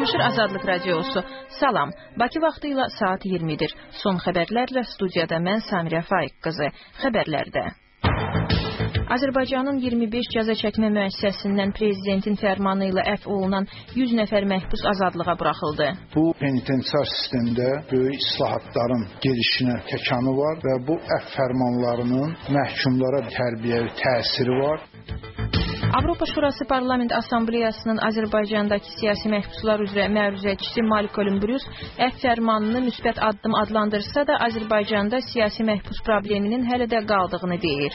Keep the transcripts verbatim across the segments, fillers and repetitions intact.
Çalışır Azadlıq Radiosu. Salam. Bakı vaxtı ilə saat iyirmidir. Son xəbərlərlə studiyada mən Samirə Faiq qızı. Xəbərlərdə. Azərbaycanın iyirmi beş cəza çəkmə müəssisəsindən prezidentin fərmanı ilə əfv olunan yüz nəfər məhbus azadlığa buraxıldı. Bu penitensiar sistemdə böyük islahatların gelişinə təkanı var və bu əfv fərmanlarının məhkumlara tərbiyəvi təsiri var. Avropa Şurası Parlament Assambleyasının Azərbaycandakı siyasi məhbuslar üzrə məruzəçisi Malcolm Brus əfv fərmanını müsbət addım adlandırsa da Azərbaycanda siyasi məhbus probleminin hələ də qaldığını deyir.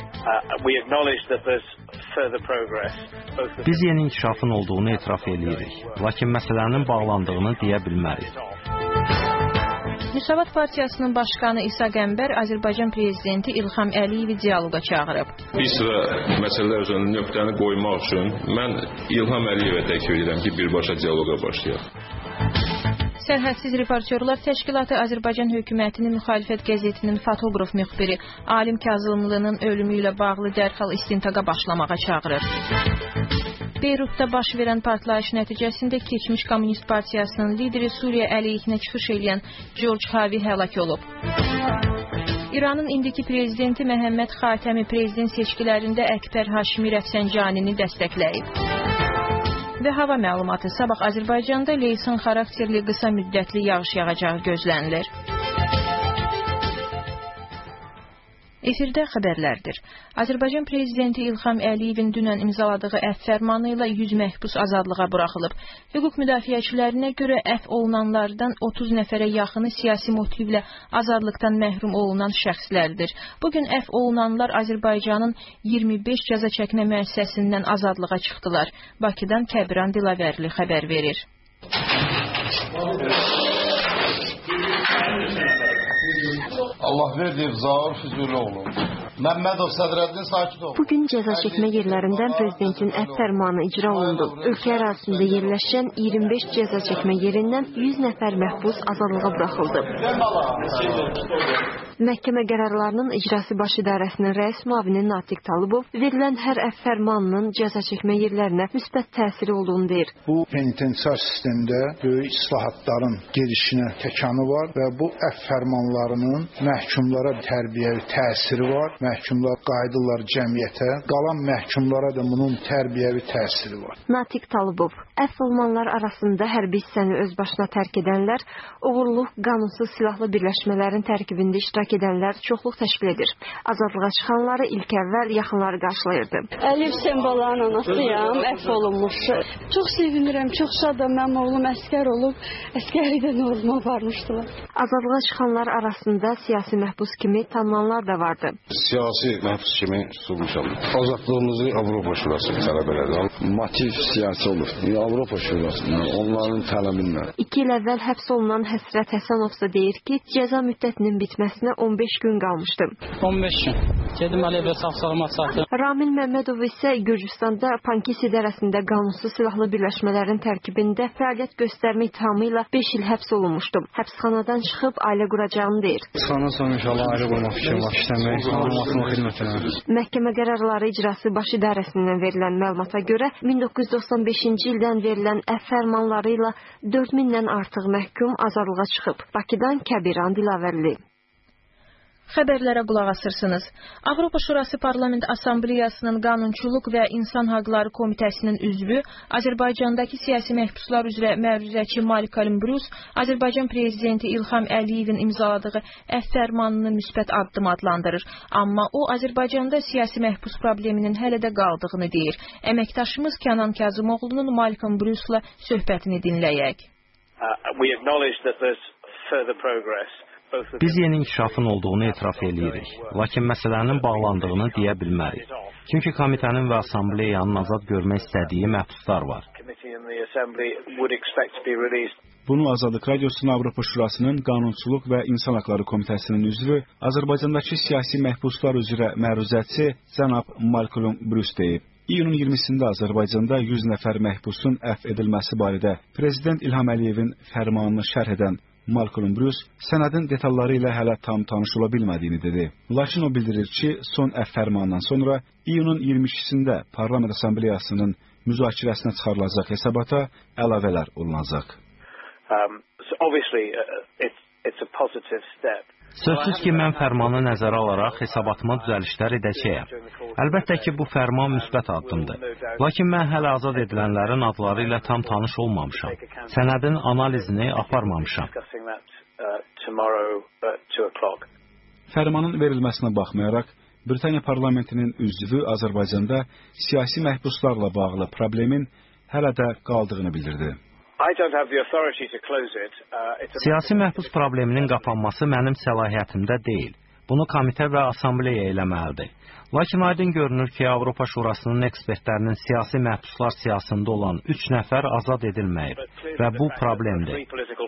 Biz yeni inkişafın olduğunu etiraf edirik, lakin məsələnin bağlandığını deyə bilmərik. Müsavat Partiyasının başkanı İsa Qəmbər Azərbaycan prezidenti İlham Əliyevi dialoqa çağırıb. Bir sıra məsələlər üzərində nöqtəni qoymaq üçün mən İlham Əliyevə təklif edirəm ki, birbaşa dialoqa başlayaq. Sərhədsiz Reportyorlar Təşkilatı Azərbaycan hökumətinin müxalifət qəzetinin fotoqraf müxbiri Alim Kazımlının ölümü ilə bağlı dərhal istintaqa başlamağa çağırır. Beyrutda baş verən partlayış nəticəsində keçmiş Kommunist Partiyasının lideri Suriya əleyhinə çıxış edən George Havi həlak olub. İranın indiki prezidenti Məhəmməd Xatəmi prezident seçkilərində Əkbər Haşimi Rəfsəncanini dəstəkləyib. Və hava məlumatı sabah Azərbaycanda leysan xarakterli qısa müddətli yağış yağacağı gözlənilir. Efirdə xəbərlərdir. Azərbaycan prezidenti İlham Əliyevin dünən imzaladığı əfv fərmanı ilə yüz məhbus azadlığa buraxılıb. Hüquq müdafiəçilərinə görə əfv olunanlardan otuz nəfərə yaxını siyasi motivlə azadlıqdan məhrum olunan şəxslərdir. Bugün əfv olunanlar Azərbaycanın iyirmi beş cəza çəkmə müəssisəsindən azadlığa çıxdılar. Bakıdan Kəbiran Dilavərli xəbər verir. Allah verdi, Zaur Füzuli oğlu. Məmmədov Sədrəddin sakit oldu. Bugün cəza çəkmə yerlərindən prezidentin əfv fərmanı icra olundu. Ölkə ərazisində yerləşən iyirmi beş cəza çəkmə yerindən yüz nəfər məhbus azadlığa buraxıldı. Məhkəmə qərarlarının icrası baş idarəsinin rəis müavini Natiq Talıbov verilən hər əfv fərmanının cəza çəkmə yerlərinə müsbət təsiri olduğunu deyir. Bu penitensiar sistemdə böyük islahatların gelişinə təkanı var və bu əfv fərmanlarının məhkumlara tərbiyəvi təsiri var. Məhkumlar qayıdırlar cəmiyyətə, qalan məhkumlara da bunun tərbiyəvi təsiri var. Natiq Talıbov, əfv olunanlar arasında hərbi hissəni öz başına tərk edənlər, oğurluq, qanunsuz silahlı birləşmələrin tərkibində iştirak edənlər çoxluq təşkil edir. Azadlığa çıxanları ilk əvvəl yaxınları qarşılayırdı. Əliyev Sembalanın anasıyam, əfv olunmuş. Çox sevinirəm, çox şadam. Mənim oğlum əskər olub, əskərlikdən oğluma varmışdılar. Azadlığa çıxanlar arasında siyasi məhbus kimi tanınanlar da vardı. Siyasi məhbus kimi tutulmuşam. Azadlığımızı Avropa Şurası tələb elədi. Motiv siyasi olur. Avropa Şurasından, onların tələbinlə. İki il əvvəl həbs olunan Həsrət Həsənov da deyir ki, cəza müddətinin bitməsinə on beş gün qalmışdı. on beş gün. Gedim Əliyevə sağ-salamat çatdım. Ramil Məmmədov isə Gürcüstanda Pankis idarəsində qanunsuz silahlı birləşmələrin tərkibində fəaliyyət göstərmə ittihamı ilə beş il həbs olunmuşdu. Həbsxanadan çıxıb ailə quracağını deyir. Sonra sonra inşallah ailə qurmaq fikrim var. İşləmək, alınmasına xidmət eləmək. Məhkəmə qərarları icrası baş idarəsindən verilən məlumata görə min doqquz yüz doxsan beşinci ildən verilən əfv fərmanları ilə dörd mindən artıq məhkum azadlığa çıxıb. Bakıdan Kəbiran Dilavərli. Xəbərlərə qulaq asırsınız. Avropa Şurası Parlament Assambleyasının Qanunçuluq və İnsan Haqları Komitəsinin üzvü, Azərbaycandakı siyasi məhbuslar üzrə məruzəçi Malcolm Brus, Azərbaycan prezidenti İlham Əliyevin imzaladığı əfv fərmanını müsbət addım adlandırır. Amma o, Azərbaycanda siyasi məhbus probleminin hələ də qaldığını deyir. Əməkdaşımız Kənan Kazımoğlu'nun Malcolm Brus'la söhbətini dinləyək. Biz yeni inkişafın olduğunu etiraf edirik, lakin məsələnin bağlandığını deyə bilmərik. Çünki komitənin və assambleyanın azad görmək istədiyi məhbuslar var. Bunu Azadlıq Radiosunun Avropa Şurasının Qanunçuluq və İnsan Haqları Komitəsinin üzvü, Azərbaycandakı siyasi məhbuslar üzrə məruzəçi cənab Malcolm Brus deyib. İyunun iyirmisində Azərbaycanda yüz nəfər məhbusun əfv edilməsi barədə Prezident İlham Əliyevin fərmanını şərh edən Malcolm Brus sənədin detalları ilə hələ tam tanış ola bilmədiyini dedi. Lakin o bildirir ki, son əfv fərmanından sonra iyunun iyirmi ikisində Parlament Assambleyasının müzakirəsinə çıxarılacaq hesabata əlavələr olunacaq. Sözsüz ki, mən fərmanı nəzərə alaraq hesabatıma düzəlişlər edəcəyəm. Əlbəttə ki, bu fərman müsbət addımdır. Lakin mən hələ azad edilənlərin adları ilə tam tanış olmamışam. Sənədin analizini aparmamışam. Fərmanın verilməsinə baxmayaraq, Britaniya parlamentinin üzvü Azərbaycanda siyasi məhbuslarla bağlı problemin hələ də qaldığını bildirdi. Siyasi məhbus probleminin qapanması mənim səlahiyyətimdə deyil. Bunu komitə və assambleya eləməlidir. Lakin aydın görünür ki, Avropa Şurasının ekspertlərinin siyasi məhbuslar siyasında olan üç nəfər azad edilməyib və bu problemdir.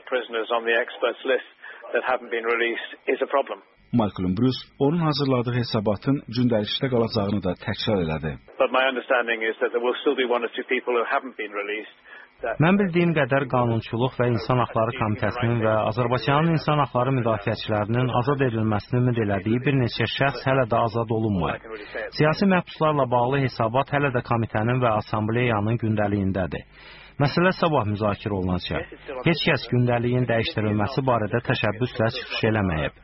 Malcolm Bruce onun hazırladığı hesabatın gündəlikdə qalacağını da təkrar elədi. Mən bildiyim qədər Qanunçuluq və İnsan Haqları Komitəsinin və Azərbaycanın insan haqları müdafiəçilərinin azad edilməsini ümid elədiyi bir neçə şəxs hələ də azad olunmayıb. Siyasi məhbuslarla bağlı hesabat hələ də komitənin və assambleyanın gündəliyindədir. Məsələ sabah müzakirə olunacaq. Heç kəs gündəliyin dəyişdirilməsi barədə təşəbbüslə çıxış eləməyib.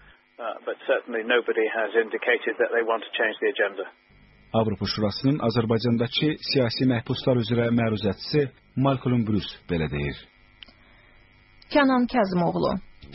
Avropa Şurasının Azərbaycandakı siyasi məhbuslar üzrə məruzətçisi Malcolm Bruce belə deyir. Kənan Kəzimoğlu.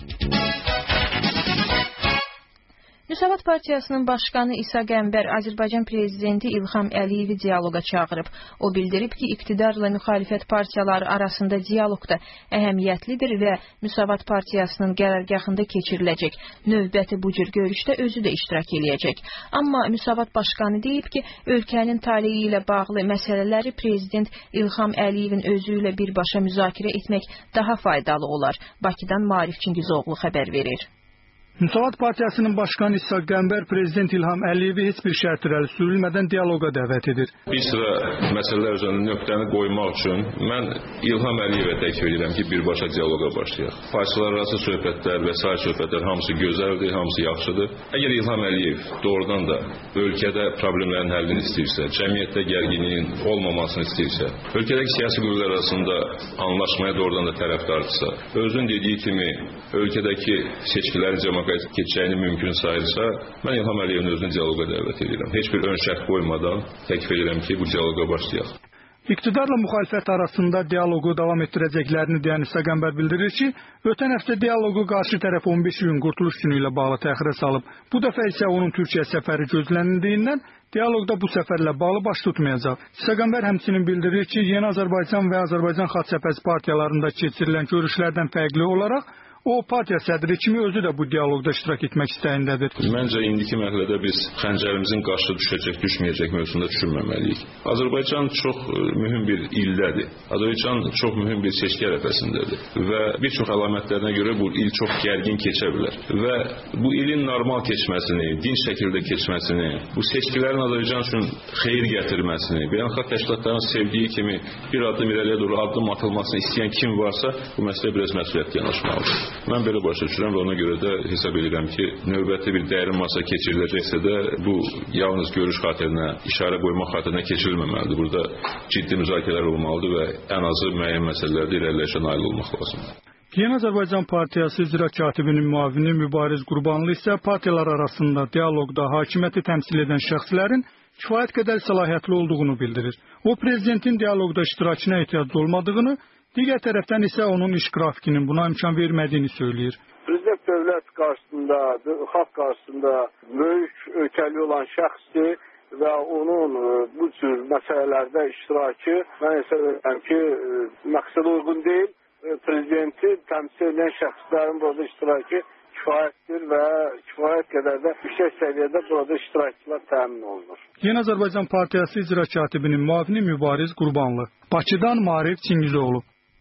Müsavat Partiyasının başqanı İsa Qəmbər Azərbaycan prezidenti İlham Əliyevi dialoqa çağırıb. O bildirib ki, iqtidarla müxalifət partiyaları arasında dialoq da əhəmiyyətlidir və Müsavat Partiyasının qərargahında keçiriləcək. Növbəti bu cür görüşdə özü də iştirak eləyəcək. Amma Müsavat başqanı deyib ki, ölkənin taleyi ilə bağlı məsələləri prezident İlham Əliyevin özü ilə birbaşa müzakirə etmək daha faydalı olar. Bakıdan Maarif Çingizoğlu xəbər verir. Müsavat Partiyasının başqanı İsa Qəmbər prezident İlham Əliyevi heç bir şərt irəli sürülmədən dialoqa dəvət edir. Bir sıra məsələlər üzərində nöqtəni qoymaq üçün mən İlham Əliyevə təklif edirəm ki, birbaşa dialoqa başlayaq. Partiyalar arası söhbətlər və sair söhbətlər hamısı gözəldir, hamısı yaxşıdır. Əgər İlham Əliyev doğrudan da ölkədə problemlərin həllini istəyirsə, cəmiyyətdə gərginliyin olmamasını istəyirsə, ölkədəki siyasi qüvvələr arasında anlaşmaya doğrudan da tərəfdardırsa, özünün dediyi kimi ölkədəki seçkiləri cəmaət keçəcəyini mümkün sayırsa, mən İlham Əliyevin özünü dialoqa dəvət edirəm. Heç bir ön şərt qoymadan təklif edirəm ki, bu dialoqa başlayaq. İqtidarla müxalifət arasında dialoqu davam etdirəcəklərini deyən İsa Qəmbər bildirir ki, ötən həftə dialoqu qarşı tərəf on beş gün Qurtuluş günü ilə bağlı təxirə salıb. Bu dəfə isə onun Türkiyə səfəri gözlənildiyindən dialoqda bu səfərlə bağlı baş tutmayacaq. İsa Qəmbər həmçinin bildirir ki, Yeni Azərbaycan və Azərbaycan Xalq partiyalarında keçirilən görüşlərdən fərqli olaraq o partiya sədri kimi özü də bu dialoqda iştirak etmək istəyindədir. Məncə indiki mərhələdə biz xəncərimizin qarşı düşəcək, düşməyəcək mövzusunda düşünməməliyik. Azərbaycan çox mühüm bir ildədir. Azərbaycan çox mühüm bir seçki ərəfəsindədir və bir çox əlamətlərinə görə bu il çox gərgin keçə bilər. Və bu ilin normal keçməsini, dinç şəkildə keçməsini, bu seçkilərin Azərbaycan üçün xeyir gətirməsini, beynəlxalq təşkilatların sevdiyi kimi bir addım irəliyə doğru addım atılmasını istəyən kim varsa, bu məsələ biraz məsuliyyətli yanaşmalıdır. Mən belə başa düşürəm və ona görə də hesab edirəm ki, növbəti bir dərin masa keçiriləcəksə də bu yalnız görüş xatirinə, işarə qoymaq xatirinə keçirilməməlidir. Burada ciddi müzakirələr olmalıdır və ən azı müəyyən məsələlərdə irəliləyişə nail olmaq lazımdır. Yeni Azərbaycan Partiyası icra katibinin müavini Mübariz Qurbanlı isə partiyalar arasında dialoqda hakimiyyəti təmsil edən şəxslərin kifayət qədər səlahiyyətli olduğunu bildirir. O, prezidentin dialoqda iştirakına ehtiyac olmadığını, digər tərəfdən isə onun iş qrafikinin buna imkan vermədiyini söyləyir. Prezident dövlət qarşısında, xalq qarşısında böyük ötəli olan şəxsdir və onun bu cür məsələlərdə iştirakı mən hesab edirəm ki, məqsədə uyğun deyil. Prezidenti təmsil edən şəxslərin burada iştirakı kifayətdir və kifayət qədər də yüksək səviyyədə burada iştirakçılar təmin olunur. Yeni Azərbaycan Partiyası icra katibinin müavini Mübariz Qurbanlı. Bakıdan Maarif Çingizoğlu.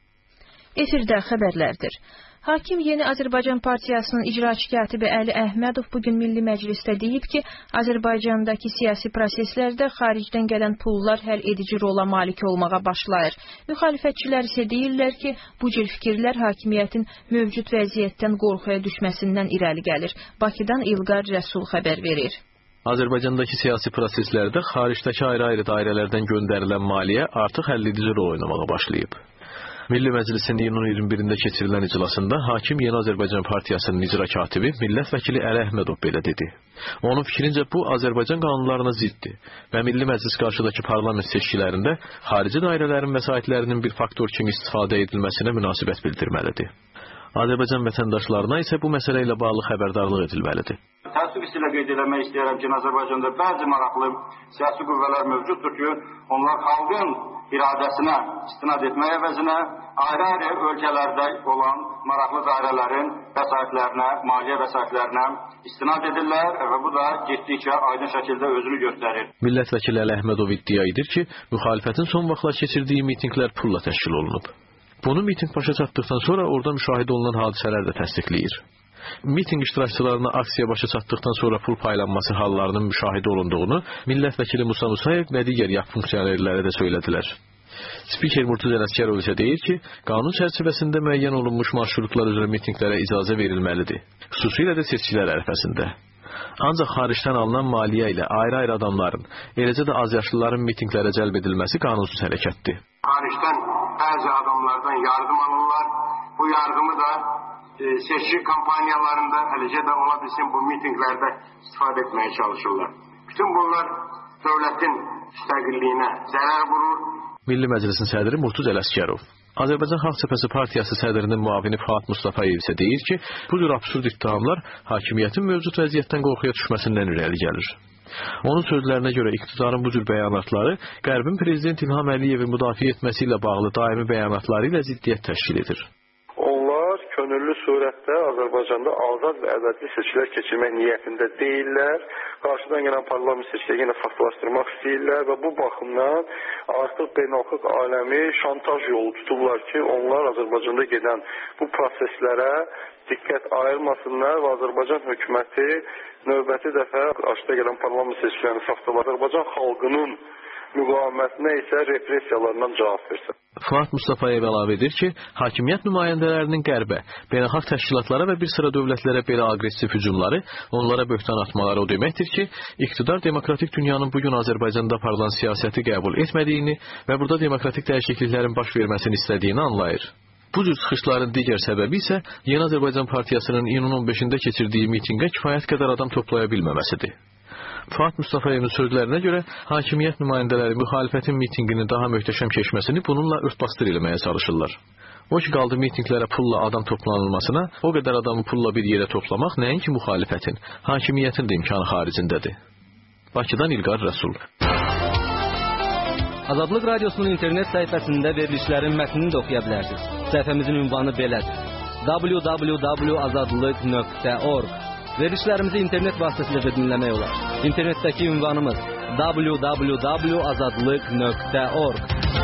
Efirdə xəbərlərdir. Hakim Yeni Azərbaycan Partiyasının icraçı katibi Əli Əhmədov bugün Milli Məclisdə deyib ki, Azərbaycandakı siyasi proseslərdə xaricdən gələn pullar həll edici rola malik olmağa başlayır. Müxalifətçilər isə deyirlər ki, bu cür fikirlər hakimiyyətin mövcud vəziyyətdən qorxuya düşməsindən irəli gəlir. Bakıdan İlqar Rəsul xəbər verir. Azərbaycandakı siyasi proseslərdə xaricdəki ayrı-ayrı dairələrdən göndərilən maliyyə artıq həll edici rol oynamağa başlayıb. Milli Məclisin iyunun iyirmi birində keçirilən iclasında hakim Yeni Azərbaycan Partiyasının icra katibi millət vəkili Əli Əhmədov belə dedi. Onun fikrincə bu Azərbaycan qanunlarına ziddir və Milli Məclis qarşıdakı parlament seçkilərində xarici dairələrin vəsaitlərinin bir faktor kimi istifadə edilməsinə münasibət bildirməlidir. Azərbaycan vətəndaşlarına isə bu məsələ ilə bağlı xəbərdarlıq edilməlidir. Təəssüf ilə qeyd etmək istəyirəm ki, Azərbaycanda bəzi maraqlı siyasi qüvvələr mövcuddur ki, onlar xalqın iradəsinə istinad etmək əvəzinə ayrı-ayrı ölkələrdə olan maraqlı dairələrin vəsaitlərinə, maliyyə vəsaitlərinə istinad edirlər və bu da getdikcə aydın şəkildə özünü göstərir. Millət vəkili Əli Əhmədov iddia edir ki, müxalifətin son vaxtlar keçirdiyi mitinqlər pulla təşkil olunub. Bunu mitinq başa çatdıqdan sonra orada müşahidə olunan hadisələr də təsdiqləyir. Mitinq iştirakçılarına aksiya başa çatdıqdan sonra pul paylanması hallarının müşahidə olunduğunu millət vəkili Musa Musayev və digər yak funksionerləri də söylədilər. Spiker Murtuz Ələskərov isə deyir ki, qanun çərçivəsində müəyyən olunmuş marşrutlar üzrə mitinqlərə icazə verilməlidir, xüsusilə də seçkilər ərəfəsində. Ancaq xaricdən alınan maliyyə ilə ayrı-ayrı adamların, eləcə də azyaşlıların mitinqlərə cəlb edilməsi qanunsuz hərəkətdir. Xaricdən bəzi adamlardan yardım alırlar. Bu yardımı da e, seçki kampanyalarında eləcə də ola bilsin bu mitinqlərdə istifadə etməyə çalışırlar. Bütün bunlar dövlətin müstəqilliyinə zərər vurur. Milli Məclisin sədri Murtuz Ələskərov. Azərbaycan Xalq Cəbhəsi Partiyası sədrinin müavini Fuad Mustafayev isə deyir ki, bu cür absurd ittihamlar hakimiyyətin mövcud vəziyyətdən qorxuya düşməsindən irəli gəlir. Onun sözlərinə görə iqtidarın bu cür bəyanatları Qərbin Prezident İlham Əliyevi müdafiə etməsi ilə bağlı daimi bəyanatları ilə ziddiyyət təşkil edir. Onlar könüllü surətdə Azərbaycanda azad və əvəzli seçkilər keçirmək niyyətində deyirlər. Qarşıdan gələn parlament seçkiləri yenə faktlaşdırmaq istəyirlər və bu baxımdan artıq beynəlxalq aləmi şantaj yolu tutublar ki, onlar Azərbaycanda gedən bu proseslərə diqqət ayırmasınlar və Azərbaycan hökuməti növbəti dəfə qarşıda gələn parlament seçkilərini saxtalar. Azərbaycan xalqının müqavimətinə isə repressiyalarından cavab versin. Fuad Mustafayev əlavə edir ki, hakimiyyət nümayəndələrinin qərbə, beynəlxalq təşkilatlara və bir sıra dövlətlərə belə aqressiv hücumları, onlara böhtan atmaları o deməkdir ki, iqtidar demokratik dünyanın bugün Azərbaycanda aparılan siyasəti qəbul etmədiyini və burada demokratik dəyişikliklərin baş verməsini istədiyini anlayır. Bu cür çıxışların digər səbəbi isə Yeni Azərbaycan Partiyasının iyunun on beşində keçirdiyi mitinqə kifayət qədər adam toplaya bilməməsidir. Fuad Mustafayevin sözlərinə görə hakimiyyət nümayəndələri müxalifətin mitinqinin daha möhtəşəm keçməsini bununla örtbasdır eləməyə çalışırlar. O ki, qaldı mitinqlərə pulla adam toplanılmasına, o qədər adamı pulla bir yerə toplamaq nəinki müxalifətin, hakimiyyətin də imkanı xaricindədir. Bakıdan İlqar Rəsul. Azadlıq Radiosunun internet səhifəsində verilişlərin mətnini də oxuya bilərsiniz. Səhifəmizin ünvanı belədir: w w w nöqtə azadlıq nöqtə org. Verilişlərimizi internet vasitəsilə də dinləmək olar. İnternetdəki ünvanımız w w w nöqtə azadlıq nöqtə org.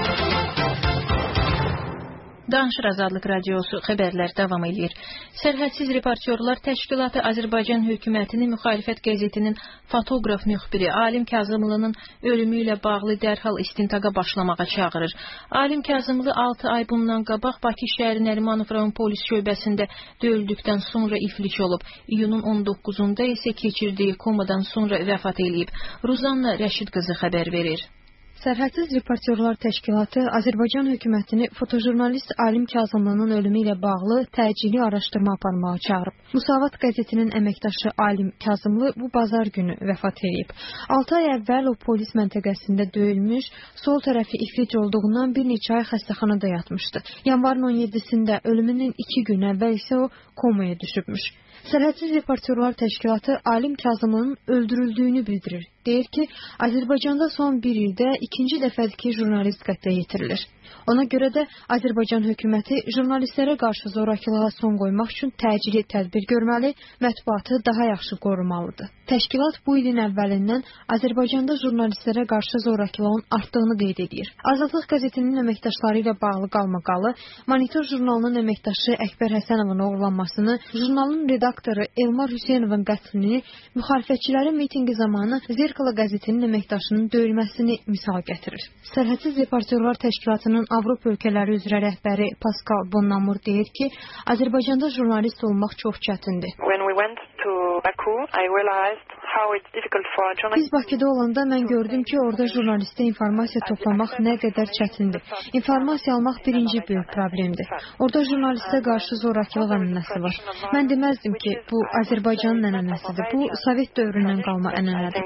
Danışır Azadlıq Radiosu, xəbərlər davam edir. Sərhədsiz Reportyorlar Təşkilatı Azərbaycan hökumətinin müxalifət qəzetinin fotoqraf müxbiri Alim Kazımlının ölümü ilə bağlı dərhal istintaqa başlamağa çağırır. Alim Kazımlı altı ay bundan qabaq Bakı şəhəri Nərimanov rayon polis şöbəsində döyüldükdən sonra iflic olub. İyunun on doqquzunda isə keçirdiyi komadan sonra vəfat eləyib. Ruzanna Rəşid qızı xəbər verir. Sərhədsiz Reportyorlar Təşkilatı Azərbaycan hökumətinini fotojurnalist Alim Kazımlının ölümü ilə bağlı təcili araşdırma aparmağa çağırıb. Musavat qəzetinin əməkdaşı Alim Kazımlı bu bazar günü vəfat edib. altı ay əvvəl o polis məntəqəsində döyülmüş, sol tərəfi iflic olduğundan bir neçə ay xəstəxanada yatmışdı. Yanvarın on yeddisində ölümünün iki gün əvvəl isə o komaya düşübmüş. Sərhədsiz Reportyorlar Təşkilatı Alim Kazımlının öldürüldüyünü bildirir. Deyir ki, Azərbaycanda son bir ildə ikinci dəfədir ki, jurnalist qətlə yetirilir. Ona görə də Azərbaycan hökuməti jurnalistlərə qarşı zorakılığa son qoymaq üçün təcili tədbir görməli, mətbuatı daha yaxşı qorumalıdır. Təşkilat bu ilin əvvəlindən Azərbaycanda jurnalistlərə qarşı zorakılığın artdığını qeyd edir. Azadlıq qəzetinin əməkdaşları ilə bağlı qalmaqalı, Monitor jurnalının əməkdaşı Əkbər Həsənovun oğurlanmasını, jurnalın redaktoru Elmar Hüseynovun qətlini, müxalifətçilərin mitinqi zamanı Zirkala qəzetinin əməkdaşının döyülməsini misal gətirir. Sərhədsiz Reportyorlar Təşkilatının Avropa ölkələri üzrə rəhbəri Pascal Bonnamur deyir ki, Azərbaycanda jurnalist olmaq çox çətindir. When we went to Baku, I realized Biz Bakıda olanda mən gördüm ki, orada jurnalistə informasiya toplamaq nə qədər çətindir. İnformasiya almaq birinci böyük problemdir. Orada jurnalistə qarşı zorakılıq ənənəsi var. Mən deməzdim ki, bu Azərbaycanın ənənəsidir. Bu Sovet dövründən qalma ənənədir.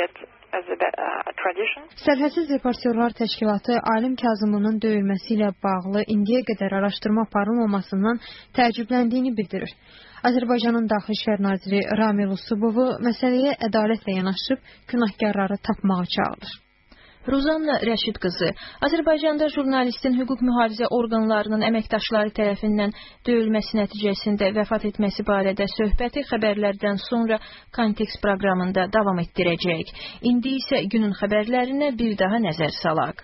Sərhədsiz Reportyorlar Təşkilatı Alim Kazımlının döyülməsi ilə bağlı indiyə qədər araşdırma aparılmamasından təəccübləndiyini bildirir. Azərbaycanın Daxili İşlər Naziri Ramil Usubovu məsələyə ədalətlə yanaşıb günahkarları tapmağa çağırır. Ruzanna Rəşid qızı, Azərbaycanda jurnalistin hüquq mühafizə orqanlarının əməkdaşları tərəfindən döyülməsi nəticəsində vəfat etməsi barədə söhbəti xəbərlərdən sonra kontekst proqramında davam etdirəcəyik. İndi isə günün xəbərlərinə bir daha nəzər salaq.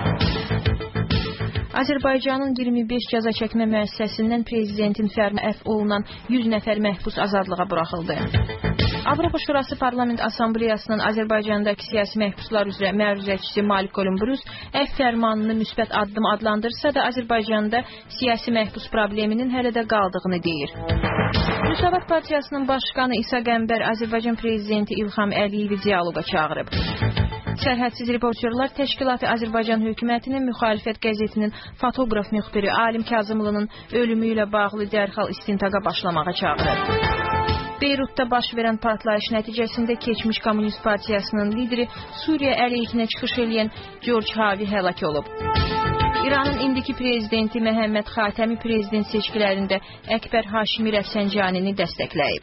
Azərbaycanın iyirmi beş cəza çəkmə müəssisəsindən prezidentin fərmanı əfv olunan yüz nəfər məhbus azadlığa buraxıldı. Avropa Şurası Parlament Assambleyasının Azərbaycandakı siyasi məhbuslar üzrə məruzəçisi Malcolm Bruce əfv fərmanını müsbət addım adlandırsa da Azərbaycanda siyasi məhbus probleminin hələ də qaldığını deyir. Müsavat Partiyasının başqanı İsa Qəmbər Azərbaycan prezidenti İlham Əliyevi dialoqa çağırıb. Sərhədsiz Reportyorlar Təşkilatı Azərbaycan hökumətinin müxalifət qəzetinin fotoqraf müxbiri Alim Kazımlının ölümü ilə bağlı dərhal istintaqa başlamağa çağırır. Beyrutda baş verən partlayış nəticəsində keçmiş Kommunist Partiyasının lideri Suriya əleyhinə çıxış edən George Havi həlak olub. İranın indiki prezidenti Məhəmməd Xatəmi prezident seçkilərində Əkbər Haşimi Rəfsəncanini dəstəkləyib.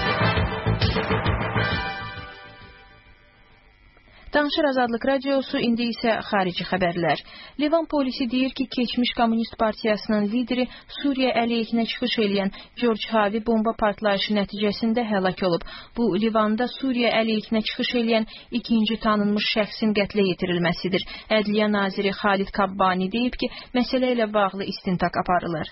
Danışır Azadlıq Radiosu, indi isə xarici xəbərlər. Livan polisi deyir ki, keçmiş Kommunist Partiyasının lideri Suriya əleyhinə çıxış edən George Havi bomba partlayışı nəticəsində həlak olub. Bu, Livanda Suriya əleyhinə çıxış edən ikinci tanınmış şəxsin qətlə yetirilməsidir. Ədliyyə naziri Xalid Kabbani deyib ki, məsələ ilə bağlı istintaq aparılır.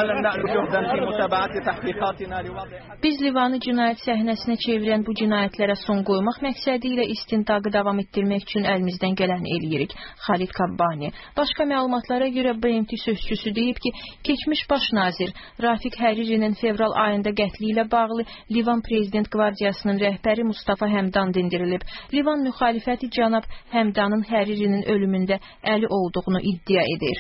Biz Livanı cinayət səhnəsinə çevirən bu cinayətlərə son qoymaq məqsədi ilə istintaqı davam etdirmək üçün əlimizdən gələni eləyirik. Xalid Kabbani. Başqa məlumatlara görə B M T sözçüsü deyib ki, keçmiş baş nazir Rafiq Həririnin fevral ayında qətli ilə bağlı Livan Prezident Qvardiyasının rəhbəri Mustafa Həmdan dindirilib. Livan müxalifəti cənab Həmdanın Həririnin ölümündə əli olduğunu iddia edir.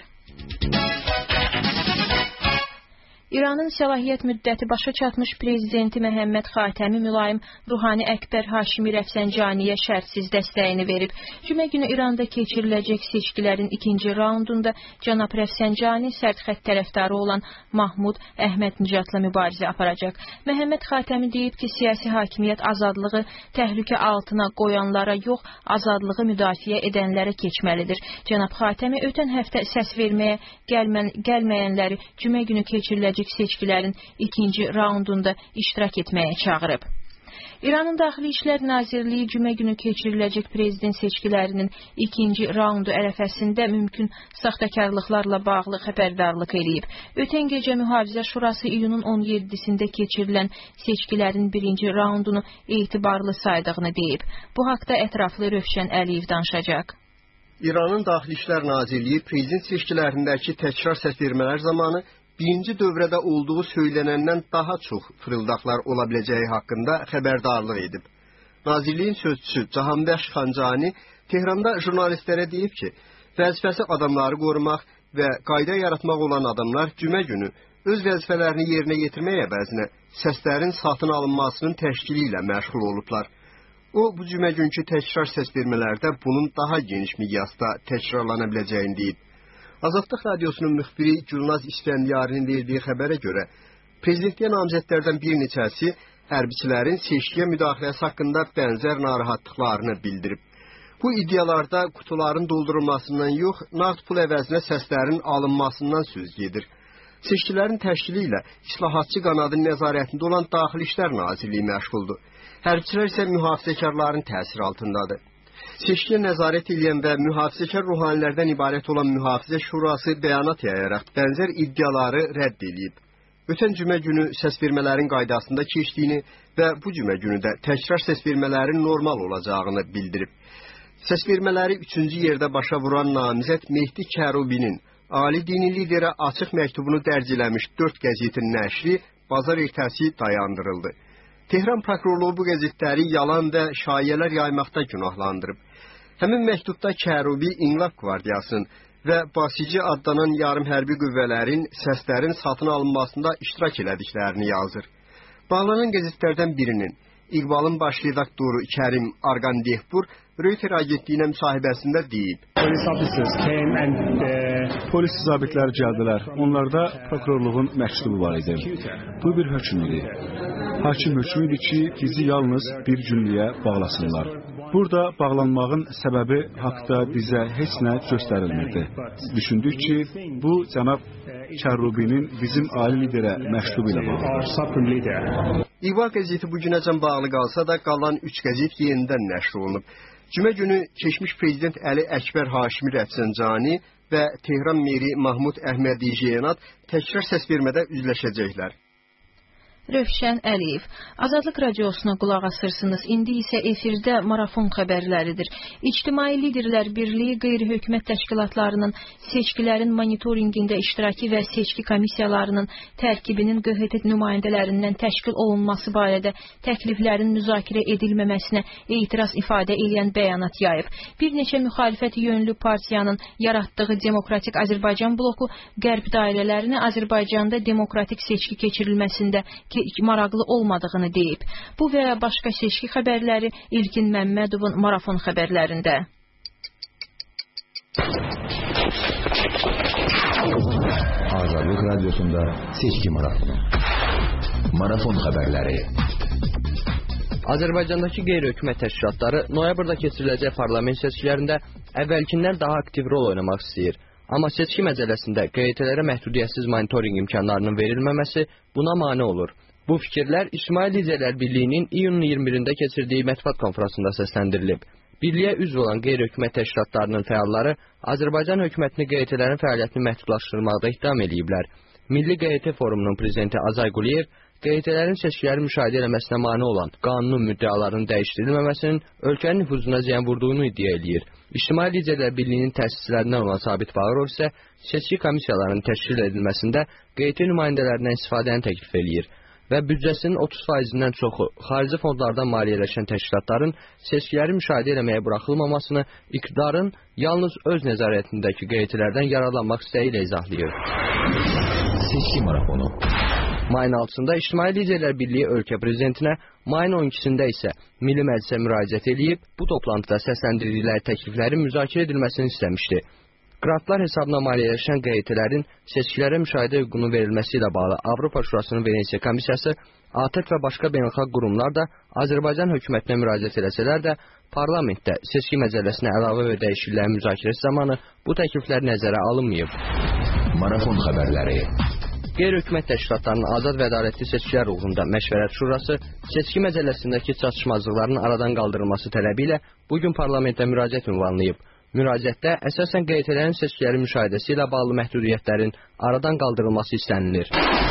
İranın səlahiyyət müddəti başa çatmış prezidenti Məhəmməd Xatəmi mülayim Ruhani Əkbər Haşimi Rəfsəncaniyə şərtsiz dəstəyini verib. Cümə günü İranda keçiriləcək seçkilərin ikinci raundunda cənab Rəfsəncani sərtxət tərəfdarı olan Mahmud Əhməd Nicatla mübarizə aparacaq. Məhəmməd Xatəmi deyib ki, siyasi hakimiyyət azadlığı təhlükə altına qoyanlara yox, azadlığı müdafiə edənlərə keçməlidir. Cənab Xatəmi ötən həftə səs verməyə gəlmən, gəlməyənləri cümə günü keçiriləcək seçkilərin ikinci raundunda iştirak etməyə çağırıb. İranın Daxili İşlər Nazirliyi cümə günü keçiriləcək prezident seçkilərinin ikinci raundu ərəfəsində mümkün saxtakarlıqlarla bağlı xəbərdarlıq eləyib. Ötən gecə Mühafizə Şurası iyunun on yeddisində keçirilən seçkilərin birinci raundunu etibarlı saydığını deyib. Bu haqda ətraflı Rövşən Əliyev danışacaq. İranın Daxili İşlər Nazirliyi prezident seçkilərindəki təkrar səsvermələr zamanı birinci dövrədə olduğu söylənəndən daha çox fırıldaqlar ola biləcəyi haqqında xəbərdarlıq edib. Nazirliyin sözçüsü Cahanbəxş Xancani Tehranda jurnalistlərə deyib ki, vəzifəsi adamları qorumaq və qayda yaratmaq olan adamlar cümə günü öz vəzifələrini yerinə yetirmək əvəzinə səslərin satın alınmasının təşkili ilə məşğul olublar. O, bu cümə günkü təkrar səsvermələrdə bunun daha geniş miqyasda təkrarlana biləcəyini deyib. Azadlıq Radiosunun müxbiri Gülnaz İsfəndiyarinin verdiyi xəbərə görə, prezidentliyə namizədlərdən bir neçəsi hərbiçilərin seçkiyə müdaxiləsi haqqında bənzər narahatlıqlarını bildirib. Bu iddialarda qutuların doldurulmasından yox, nağd pul əvəzinə səslərin alınmasından söz gedir. Seçkilərin təşkili ilə islahatçı qanadın nəzarətində olan Daxili İşlər Nazirliyi məşğuldur. Hərbiçilər isə mühafizəkarların təsiri altındadır. Seçkiyə nəzarət edən və mühafizəkar ruhanilərdən ibarət olan Mühafizə Şurası bəyanat yayaraq bənzər iddiaları rədd edib. Ötən cümə günü səsvermələrin qaydasında keçdiyini və bu cümə günü də təkrar səsvermələrin normal olacağını bildirib. Səsvermələri üçüncü yerdə başa vuran namizəd Mehdi Kərubinin Ali dini liderə açıq məktubunu dərc eləmiş dörd qəzetin nəşri bazar ertəsi dayandırıldı. Tehran prokurorluğu bu qəzetləri yalan və şayiələr yaymaqda günahlandırıb. Həmin məktubda Kərubi İnqilab Qvardiyasının və Basici adlanan yarım hərbi qüvvələrin səslərin satın alınmasında iştirak elədiklərini yazır. Bağlanan qəzetlərdən birinin İqbalın baş redaktoru Kərim Argandehpur Reuters agentliyinə müsahibəsində deyib. Polis zabitləri gəldilər. Onlarda prokurorluğun məktubu var idi. Bu bir hökm idi. Hakim hökmü idi ki, bizi yalnız bir günlüyə bağlasınlar. Burada bağlanmağın səbəbi haqda bizə heç nə göstərilmirdi. Düşündük ki, bu cənab Kərrubinin bizim ali liderə məktubu ilə bağlıdır. İqbal qəzeti bu günəcən bağlı qalsa da, qalan üç qəzet yenidən nəşr olunub. Cümə günü keçmiş prezident Əli Əkbər Haşimi Rəfsanjani və Tehran meri Mahmud Əhmədijeanat təkrar səsvermədə üzləşəcəklər. Rövşən Əliyev. Azadlıq radiosuna qulaq asırsınız. İndi isə efirdə marafon xəbərləridir. İctimai Liderlər Birliyi qeyri-hökumət təşkilatlarının seçkilərin monitoringində iştirakı və seçki komissiyalarının tərkibinin Q H T nümayəndələrindən təşkil olunması barədə təkliflərin müzakirə edilməməsinə etiraz ifadə edən bəyanat yayıb. Bir neçə müxalifət yönlü partiyanın yaratdığı Demokratik Azərbaycan bloku qərb dairələrinə Azərbaycanda demokratik seçki keçirilməsində maraqlı olmadığını deyib. Bu və başqa seçki xəbərləri İlkin Məmmədovun marafon xəbərlərində. Azadlıq Radiosunda seçki marafonu. Marafon xəbərləri. Azərbaycandakı qeyri-hökumət təşkilatları noyabrda keçiriləcək parlament seçkilərində əvvəlkindən daha aktiv rol oynamaq istəyir. Amma seçki məcəlləsində Q H T-lərə məhdudiyyətsiz monitoring imkanlarının verilməməsi buna mane olur. Bu fikirlər İctimai Liderlər Birliyinin iyunun iyirmi birində keçirdiyi mətbuat konfransında səsləndirilib. Birliyə üzv olan qeyri-hökumət təşkilatlarının fəalları Azərbaycan hökumətini Q H T-lərin fəaliyyətini məhdudlaşdırmaqda ittiham eləyiblər. Milli Q H T Forumunun prezidenti Azay Quliyev Q H T-lərin seçkiləri müşahidə eləməsinə mane olan qanunun müddəalarının dəyişdirilməməsinin ölkənin nüfuzuna ziyan vurduğunu iddia eləyir. İctimai Liderlər Birliyinin təsislərindən olan Sabit Bağırov isə seçki komissiyalarının təşkil edilməsində Q H T nümayəndələrindən istifadəni təklif eləyir və büdcəsinin otuz faizindən çoxu xarici fondlardan maliyyələşən təşkilatların seçkiləri müşahidə eləməyə buraxılmamasını iqtidarın yalnız öz nəzarətindəki Q H T-lərdən yararlanmaq istəyi ilə izahlayır. Seçki marafonu. Mayın altısında İctimai Liderlər Birliyi ölkə prezidentinə, mayın on ikisində isə Milli Məclisə müraciət edib, bu toplantıda səsləndirdikləri təkliflərin müzakirə edilməsini istəmişdi. Qrantlar hesabına maliyyələşən Q H T-lərin seçkilərə müşahidə hüququnun verilməsi ilə bağlı Avropa Şurasının Venesiya Komissiyası, A T F və başqa beynəlxalq qurumlar da Azərbaycan hökumətinə müraciət eləsələr də, parlamentdə seçki məcəlləsinə əlavə və dəyişikliklərin müzakirəsi zamanı bu təkliflər nəzərə alınmayıb. Marafon xəbərləri. Qeyri-hökumət təşkilatlarının azad və ədalətli seçkilər uğrunda Məşvərət Şurası seçki məcəlləsindəki çatışmazlıqların aradan qaldırılması tələbi ilə bugün parlamentə müraciət ünvanlayıb. Müraciətdə əsasən Q H T-lərin seçkiləri müşahidəsi ilə bağlı məhdudiyyətlərin aradan qaldırılması istənilir.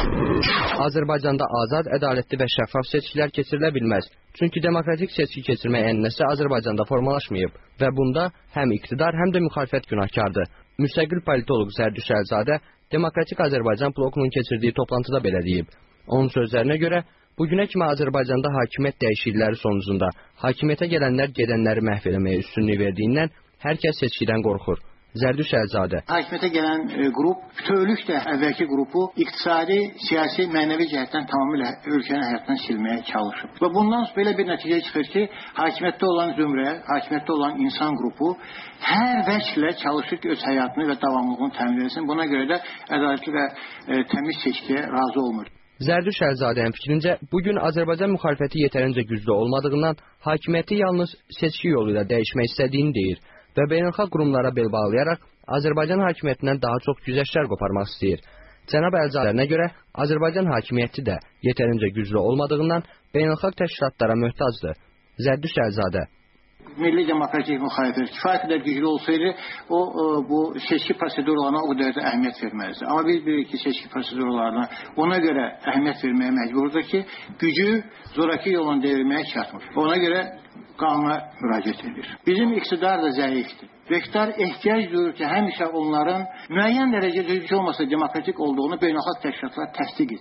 Azərbaycanda azad, ədalətli və şəffaf seçkilər keçirilə bilməz. Çünki demokratik seçki keçirmək ənənəsi Azərbaycanda formalaşmayıb və bunda həm iqtidar, həm də müxalifət günahkardır. Müstəqil politoloq Zərdüşt Əlzadə Demokratik Azərbaycan blokunun keçirdiyi toplantıda belə deyib. Onun sözlərinə görə, bugünə kimi Azərbaycanda hakimiyyət dəyişiklikləri sonucunda hakimiyyətə gələnlər gedənləri məhv eləməyə üstünlük verdiyindən hər kəs seçkidən qorxur. Zərdüşt Əlzadə. Hakimiyyətə gələn e, qrup bütövlükdə əvvəlki qrupu iqtisadi, siyasi, mənəvi cəhətdən tamamilə ölkənin həyatından silməyə çalışıb. Və bundan belə bir nəticə çıxır ki, hakimiyyətdə olan zümrə, hakimiyyətdə olan insan qrupu hər vəclə çalışır ki, öz həyatını və davamlılığını təmin etsin. Buna görə də ədalətli və e, təmiz seçkiyə razı olmur. Zərdüşt Əlzadənin fikrincə, bugün Azərbaycan müxalifəti yetərincə güclü olmadığından hakimiyyəti yalnız seçki yolu ilə dəyişmək istədiyini deyir və beynəlxalq qurumlara bel bağlayaraq Azərbaycan hakimiyyətindən daha çox güzəştlər qoparmaq istəyir. Cənab Əlzadəyə görə Azərbaycan hakimiyyəti də yetərincə güclü olmadığından beynəlxalq təşkilatlara möhtacdır. Zərdüşt Əlzadə. Milli demokratik müxalifət kifayət qədər güclü olsaydı, o, o bu seçki prosedurlarına o qədər də əhəmiyyət verməzdi. Amma biz bilirik ki, seçki prosedurlarına ona görə əhəmiyyət verməyə məcburdur ki, gücü zoraki yolla devirməyə çatmır. Ona görə qanuna müraciət edir. Bizim iqtidar da zəifdir. İqtidar ehtiyac duyur ki, həmişə onların müəyyən dərəcədə heç olmasa demokratik olduğunu beynəlxalq təşkilatlar təsdiq etsin.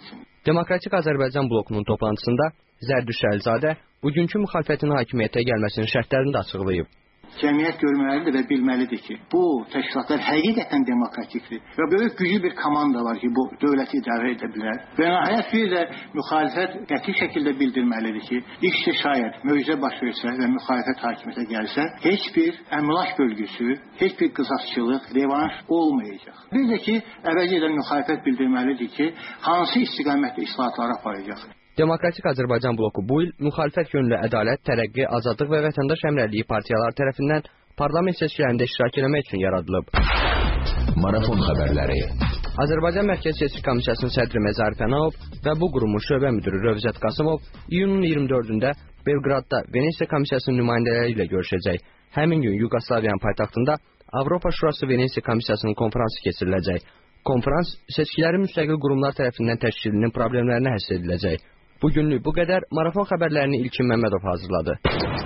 Demokratik Azərbaycan blokunun toplantısında Zərdüşt Əlizadə bugünkü müxalifətin hakimiyyətə gəlməsinin şərtlərini də açıqlayıb. Cəmiyyət görməlidir və bilməlidir ki, bu təşkilatlar həqiqətən demokratikdir və böyük güclü bir komanda var ki, bu dövləti idarə edə bilər. Və nəhayət bir də müxalifət qəti şəkildə bildirməlidir ki, işdə şayət möcüzə baş versə və müxalifət hakimiyyətə gəlsə, heç bir əmlak bölgüsü, heç bir qısasçılıq, revanş olmayacaq. Bir də ki, əvvəlcədən müxalifət bildirməlidir ki, hansı istiqamətdə islahatları aparacaq. Demokratik Azərbaycan bloku bu il müxalifət yönlü Ədalət, Tərəqqi, Azadlıq və Vətəndaş Həmrəyliyi partiyaları tərəfindən parlament seçkilərində iştirak etmək üçün yaradılıb. Marafon xəbərləri. Azərbaycan Mərkəzi Seçki Komissiyasının sədri Məzar Fənalov və bu qurumun şöbə müdürü Rövzət Qasımov iyunun iyirmi dördündə Belqradda Venesiya Komissiyasının nümayəndələri ilə görüşəcək. Həmin gün Yugoslaviyanın paytaxtında Avropa Şurası Venesiya Komissiyasının konfransı keçiriləcək. Konfrans seçkilərin müstəqil qurumlar tərəfindən təşkilinin problemlərinə həsr ediləcək. Bugünlük bu qədər. Marafon xəbərlərini İlkin Məmmədov hazırladı.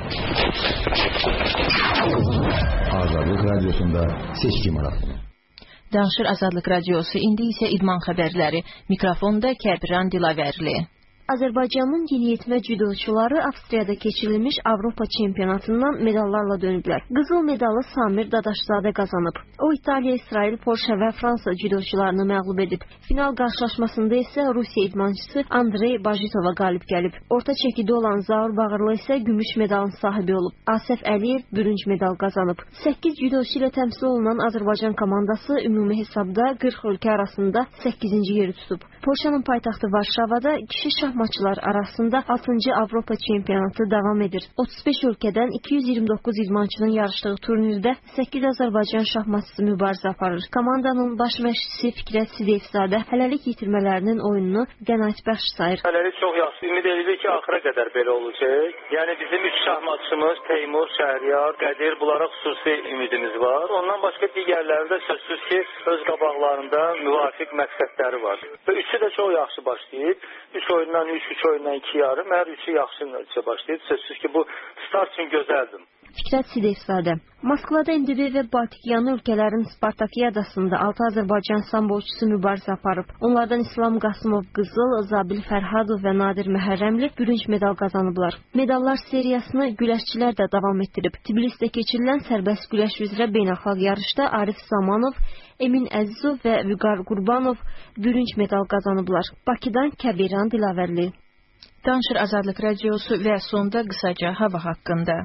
Azadlıq Radiosunda seçki marafonu. Danışır Azadlıq Radiosu. İndi isə idman xəbərləri. Mikrofonda Kəbran Dilavərli. Azərbaycanın yeniyetmə cüdoçuları Avstriyada keçirilmiş Avropa çempionatından medallarla dönüblər. Qızıl medalı Samir Dadaşzadə qazanıb. O, İtaliya, İsrail, Polşa və Fransa cüdoçularını məğlub edib. Final qarşılaşmasında isə Rusiya idmançısı Andrey Bajitova qalib gəlib. Orta çəkidə olan Zaur Bağırlı isə gümüş medalın sahibi olub. Asəf Əliyev bürünc medal qazanıb. səkkiz cüdoçu ilə təmsil olunan Azərbaycan komandası ümumi hesabda qırx ölkə arasında səkkizinci yeri tutub. Polşanın paytaxtı Varşavada kişi şahmatçılar arasında altıncı Avropa çempionatı davam edir. otuz beş ölkədən iki yüz iyirmi doqquz idmançının yarışdığı turnirdə səkkiz Azərbaycan şahmatçısı mübarizə aparır. Komandanın baş məşqçisi Fikrət Sidevzadə hələlik yitirmələrinin oyununu qənaətbəxş sayır. Hələlik çox yaxşı. Ümid edirik ki, axıra qədər belə olacaq. Yəni bizim üç şahmatçımız Teymur, Şəhriyar, Qədir, bunlara xüsusi ümidimiz var. Ondan başqa digərləri də sözsüz ki, öz qabaqlarında müvafiq məqsədləri var. Və üçü də çox yaxşı başlayıb. üç oyundan üç, üç oyundan iki yarım, hər üçü yaxşı başlayıb. Sözsüz ki, bu start üçün gözəldir. Fikrət Sidevzadə. Moskvada M D B və Baltikyanı ölkələrin Spartakiyadasında altı Azərbaycan samboçusu mübarizə aparıb. Onlardan İslam Qasımov qızıl, Zabil Fərhadov və Nadir Məhərrəmli bürünc medal qazanıblar. Medallar seriyasını güləşçilər də davam etdirib. Tbilisdə keçirilən sərbəst güləş üzrə beynəlxalq yarışda Arif Zamanov, Emin Əzizov və Vüqar Qurbanov bürünc medal qazanıblar. Bakıdan Kəbiran Dilavərli. Danışır Azadlıq Radiosu və sonda qısaca hava haqqında.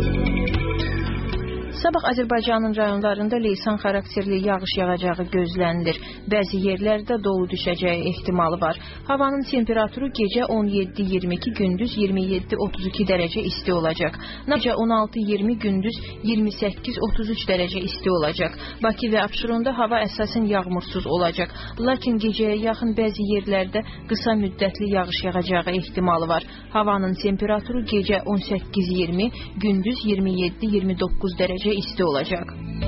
Sabah Azərbaycanın rayonlarında leysan xarakterli yağış yağacağı gözlənilir. Bəzi yerlərdə dolu düşəcəyi ehtimalı var. Havanın temperaturu gecə on yeddi iyirmi iki, gündüz iyirmi yeddi otuz iki dərəcə isti olacaq. Gecə on altı iyirmi, gündüz iyirmi səkkiz otuz üç dərəcə isti olacaq. Bakı və Abşeronda hava əsasən yağmursuz olacaq. Lakin gecəyə yaxın bəzi yerlərdə qısa müddətli yağış yağacağı ehtimalı var. Havanın temperaturu gecə on səkkiz iyirmi, gündüz iyirmi yeddi iyirmi doqquz dərəcə isti olacaq.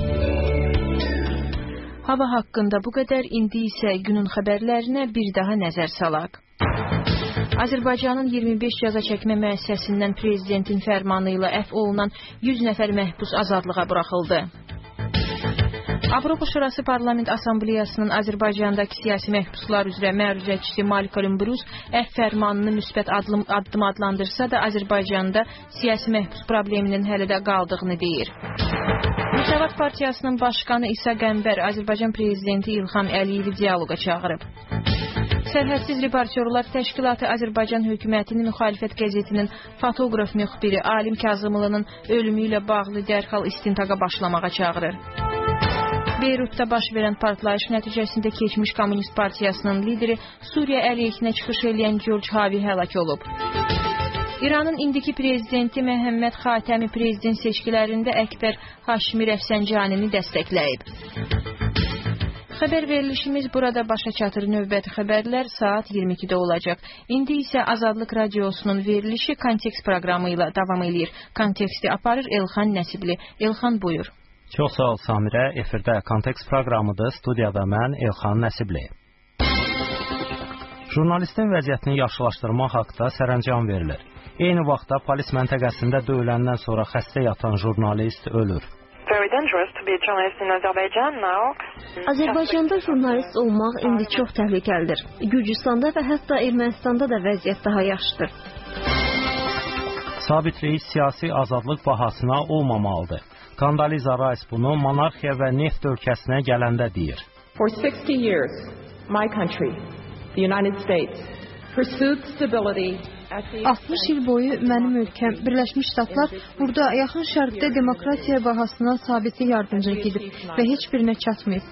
Hava haqqında bu qədər. İndi isə günün xəbərlərinə bir daha nəzər salaq. Azərbaycanın iyirmi beş cəza çəkmə müəssisəsindən prezidentin fərmanı ilə əfv olunan yüz nəfər məhbus azadlığa buraxıldı. Avropa Şurası Parlament Assambleyasının Azərbaycandakı siyasi məhbuslar üzrə məruzəçisi Malcolm Bruce əfv fərmanını müsbət addım, addım adlandırsa da Azərbaycanda siyasi məhbus probleminin hələ də qaldığını deyir. Müsavat Partiyasının başqanı İsa Qəmbər Azərbaycan prezidenti İlham Əliyevi dialoqa çağırıb. Sərhədsiz Reportyorlar Təşkilatı Azərbaycan hökumətinin müxalifət qəzetinin fotoqraf müxbiri Alim Kazımlının ölümü ilə bağlı dərhal istintaqa başlamağa çağırır. Beyrutda baş verən partlayış nəticəsində keçmiş Komünist Partiyasının lideri Suriya əleyhinə çıxış edən George Havi həlak olub. İranın indiki prezidenti Məhəmməd Xatəmi prezident seçkilərində Əkbər Haşimi Rəfsəncanini dəstəkləyib. Xəbər verilişimiz burada başa çatır. Növbəti xəbərlər saat iyirmi ikidə olacaq. İndi isə Azadlıq Radiosunun verilişi Kontekst proqramı ilə davam edir. Konteksti aparır Elxan Nəsibli. Elxan, buyur. Çox sağ ol Samirə. Efirdə Kontekst proqramıdır. Studiyada mən Elxan Nəsibli. Jurnalistin vəziyyətini yaxşılaşdırmaq haqda sərəncam verilir. Eyni vaxtda polis məntəqəsində döyüləndən sonra xəstə yatan jurnalist ölür. Azərbaycanda jurnalist olmaq indi çox təhlükəlidir. Gürcüstanda və hətta Ermənistanda da vəziyyət daha yaxşıdır. Sabit Reis siyasi azadlıq bahasına olmamalıdır. Condoleezza Rice bunu monarxiya və neft ölkəsinə gələndə deyir. For sixty years, my country, the United States, pursued stability. altmış il boyu mənim ölkəm, Birləşmiş Ştatlar burada yaxın şərqdə demokratiya bahasına sabiti yardımcı gedib və heç birinə çatmayıb.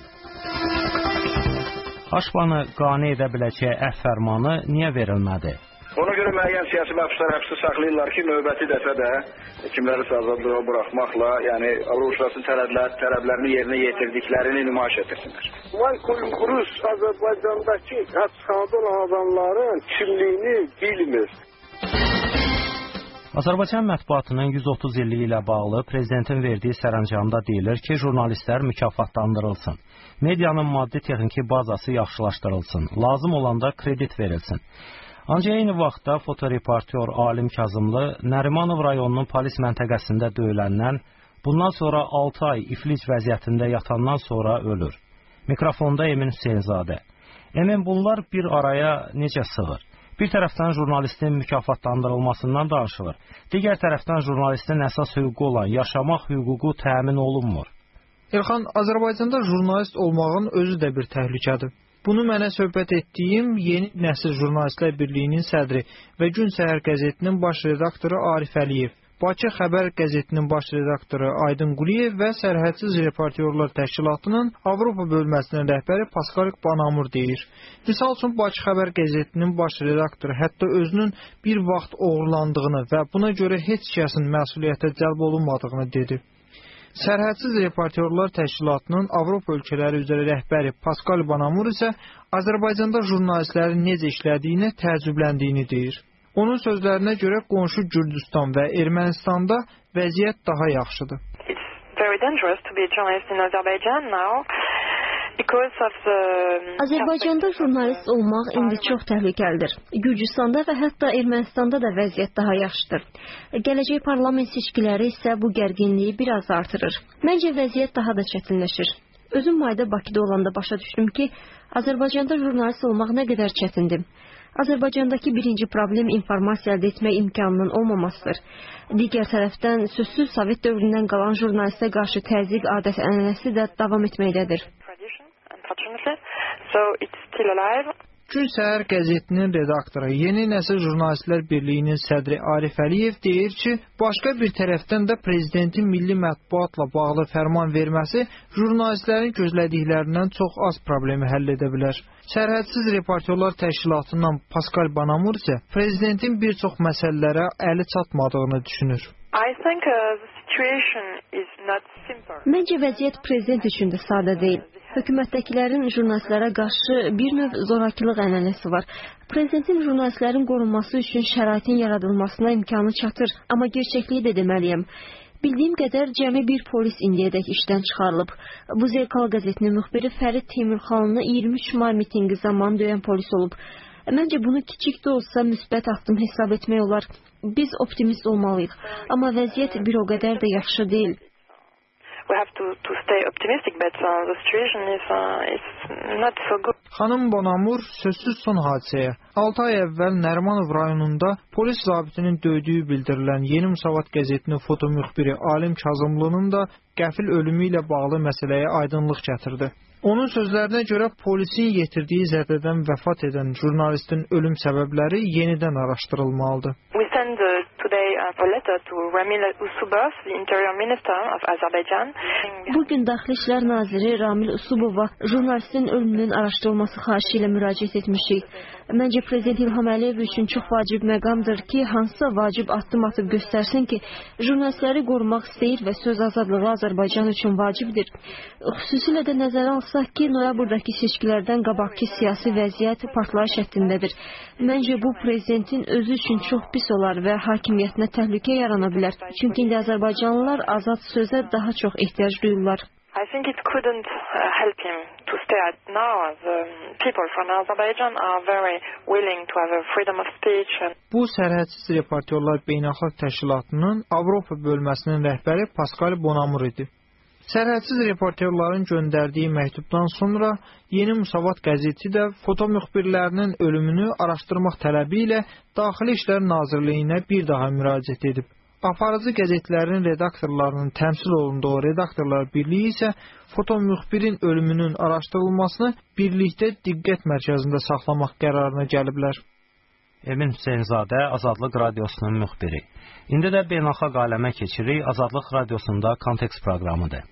Haşbanı qane edə biləcəyi əf fərmanı niyə verilmədi? Ona görə müəyyən siyasi məhbuslar həbsdə saxlayırlar ki, növbəti dəfə də kimləri azadlığa buraxmaqla, yəni Avropa Şurasının tələblər, tələblərini yerinə yetirdiklərini nümayiş etdirsinlər. Malcolm Bruce Azərbaycandakı həbsxanada olan adamların kimliyini bilmir. Azərbaycan mətbuatının yüz otuz illiyi ilə bağlı prezidentin verdiyi sərəncamda deyilir ki, jurnalistlər mükafatlandırılsın. Medianın maddi-texniki bazası yaxşılaşdırılsın. Lazım olanda kredit verilsin. Ancaq eyni vaxtda fotoreportyor Alim Kazımlı Nərimanov rayonunun polis məntəqəsində döyüləndən, bundan sonra altı ay iflic vəziyyətində yatandan sonra ölür. Mikrofonda Emin Hüseynzadə. Emin, bunlar bir araya necə sığır? Bir tərəfdən jurnalistin mükafatlandırılmasından danışılır. Digər tərəfdən jurnalistin əsas hüququ olan yaşamaq hüququ təmin olunmur. Elxan, Azərbaycanda jurnalist olmağın özü də bir təhlükədir. Bunu mənə söhbət etdiyim Yeni Nəsil Jurnalistlər Birliyinin sədri və Gün Səhər qəzetinin baş redaktoru Arif Əliyev, Bakı Xəbər qəzetinin baş redaktoru Aydın Quliyev və Sərhədsiz Reportyorlar Təşkilatının Avropa bölməsinin rəhbəri Paskal Banamur deyir. Misal üçün Bakı Xəbər qəzetinin baş redaktoru hətta özünün bir vaxt oğurlandığını və buna görə heç kəsin məsuliyyətə cəlb olunmadığını dedi. Sərhədsiz Reportyorlar Təşkilatının Avropa ölkələri üzrə rəhbəri Paskal Banamur isə Azərbaycanda jurnalistlərin necə işlədiyini təəccübləndiyini deyir. Onun sözlərinə görə qonşu Gürcüstan və Ermənistanda vəziyyət daha yaxşıdır. Azərbaycanda jurnalist olmaq indi çox təhlükəlidir. Gürcüstanda və hətta Ermənistanda da vəziyyət daha yaxşıdır. Gələcək parlament seçkiləri isə bu gərginliyi biraz artırır. Məncə vəziyyət daha da çətinləşir. Özüm mayda Bakıda olanda başa düşdüm ki, Azərbaycanda jurnalist olmaq nə qədər çətindir. Azərbaycandakı birinci problem informasiya əldə etmək imkanının olmamasıdır. Digər tərəfdən sözsüz Sovet dövründən qalan jurnalistə qarşı təzyiq adət-ənənəsi də davam etməkdədir. Gün Səhər qəzetinin redaktoru, Yeni Nəsil Jurnalistlər Birliyinin sədri Arif Əliyev deyir ki, başqa bir tərəfdən də prezidentin milli mətbuatla bağlı fərman verməsi jurnalistlərin gözlədiklərindən çox az problemi həll edə bilər. Sərhədsiz Reportyorlar Təşkilatından Paskal Banamur isə prezidentin bir çox məsələlərə əli çatmadığını düşünür. Məncə vəziyyət prezident üçün də sadə deyil. Hökumətdəkilərin jurnalistlərə qarşı bir növ zorakılıq ənənəsi var. Prezidentin jurnalistlərin qorunması üçün şəraitin yaradılmasına imkanı çatır, amma gerçəkliyi də deməliyəm. Bildiyim qədər cəmi bir polis indiyədək işdən çıxarılıb. Bu Zerkal qəzetinin müxbiri Fərid Teymurxanını iyirmi üç may mitinqi zamanı döyən polis olub. Məncə bunu kiçik də olsa müsbət addım hesab etmək olar. Biz optimist olmalıyıq, amma vəziyyət bir o qədər də yaxşı deyil. Xanım Bonamur sözsüz son hadisəyə. altı ay əvvəl Nərimanov rayonunda polis zabitinin döydüyü bildirilən Yeni Müsavat qəzetinin fotomüxbiri Alim Kazımlının da qəfil ölümü ilə bağlı məsələyə aydınlıq gətirdi. Onun sözlərinə görə polisin yetirdiyi zədədən vəfat edən jurnalistin ölüm səbəbləri yenidən araşdırılmalıdır. Bugün Daxili İşlər Naziri Ramil Usubova jurnalistin ölümünün araşdırılması xahişi ilə müraciət etmişik. Məncə Prezident İlham Əliyev üçün çox vacib məqamdır ki, hansısa vacib addım atıb göstərsin ki, jurnalistləri qorumaq istəyir və söz azadlığı Azərbaycan üçün vacibdir. Xüsusilə də nəzərə alsaq ki, noyabrdakı seçkilərdən qabaqki siyasi vəziyyət partlayış həddindədir. Məncə bu prezidentin özü üçün çox pis olar və hakimiyyətinə təhlükə yarana bilər. Çünki indi Azərbaycanlılar azad sözə daha çox ehtiyac duyurlar. I think it couldn't help him to stay at now. The people from Azerbaijan are very willing to have a freedom of speech. Bu Sərhədsiz Reportyorlar Beynəlxalq Təşkilatının Avropa bölməsinin rəhbəri Paskal Bonamur idi. Sərhədsiz reporterlərin göndərdiyi məktubdan sonra Yeni Musavat qəzeti də foto müxbirlərinin ölümünü araşdırmaq tələbi ilə Daxili İşlər Nazirliyinə bir daha müraciət edib. Aparıcı qəzetlərin redaktorlarının təmsil olunduğu Redaktorlar Birliyi isə foto müxbirin ölümünün araşdırılmasını birlikdə diqqət mərkəzində saxlamaq qərarına gəliblər. Emin Hüseynzadə, Azadlıq Radiosunun müxbiri. İndi də beynəlxalq aləmə keçirik. Azadlıq Radiosunda Kontekst proqramıdır.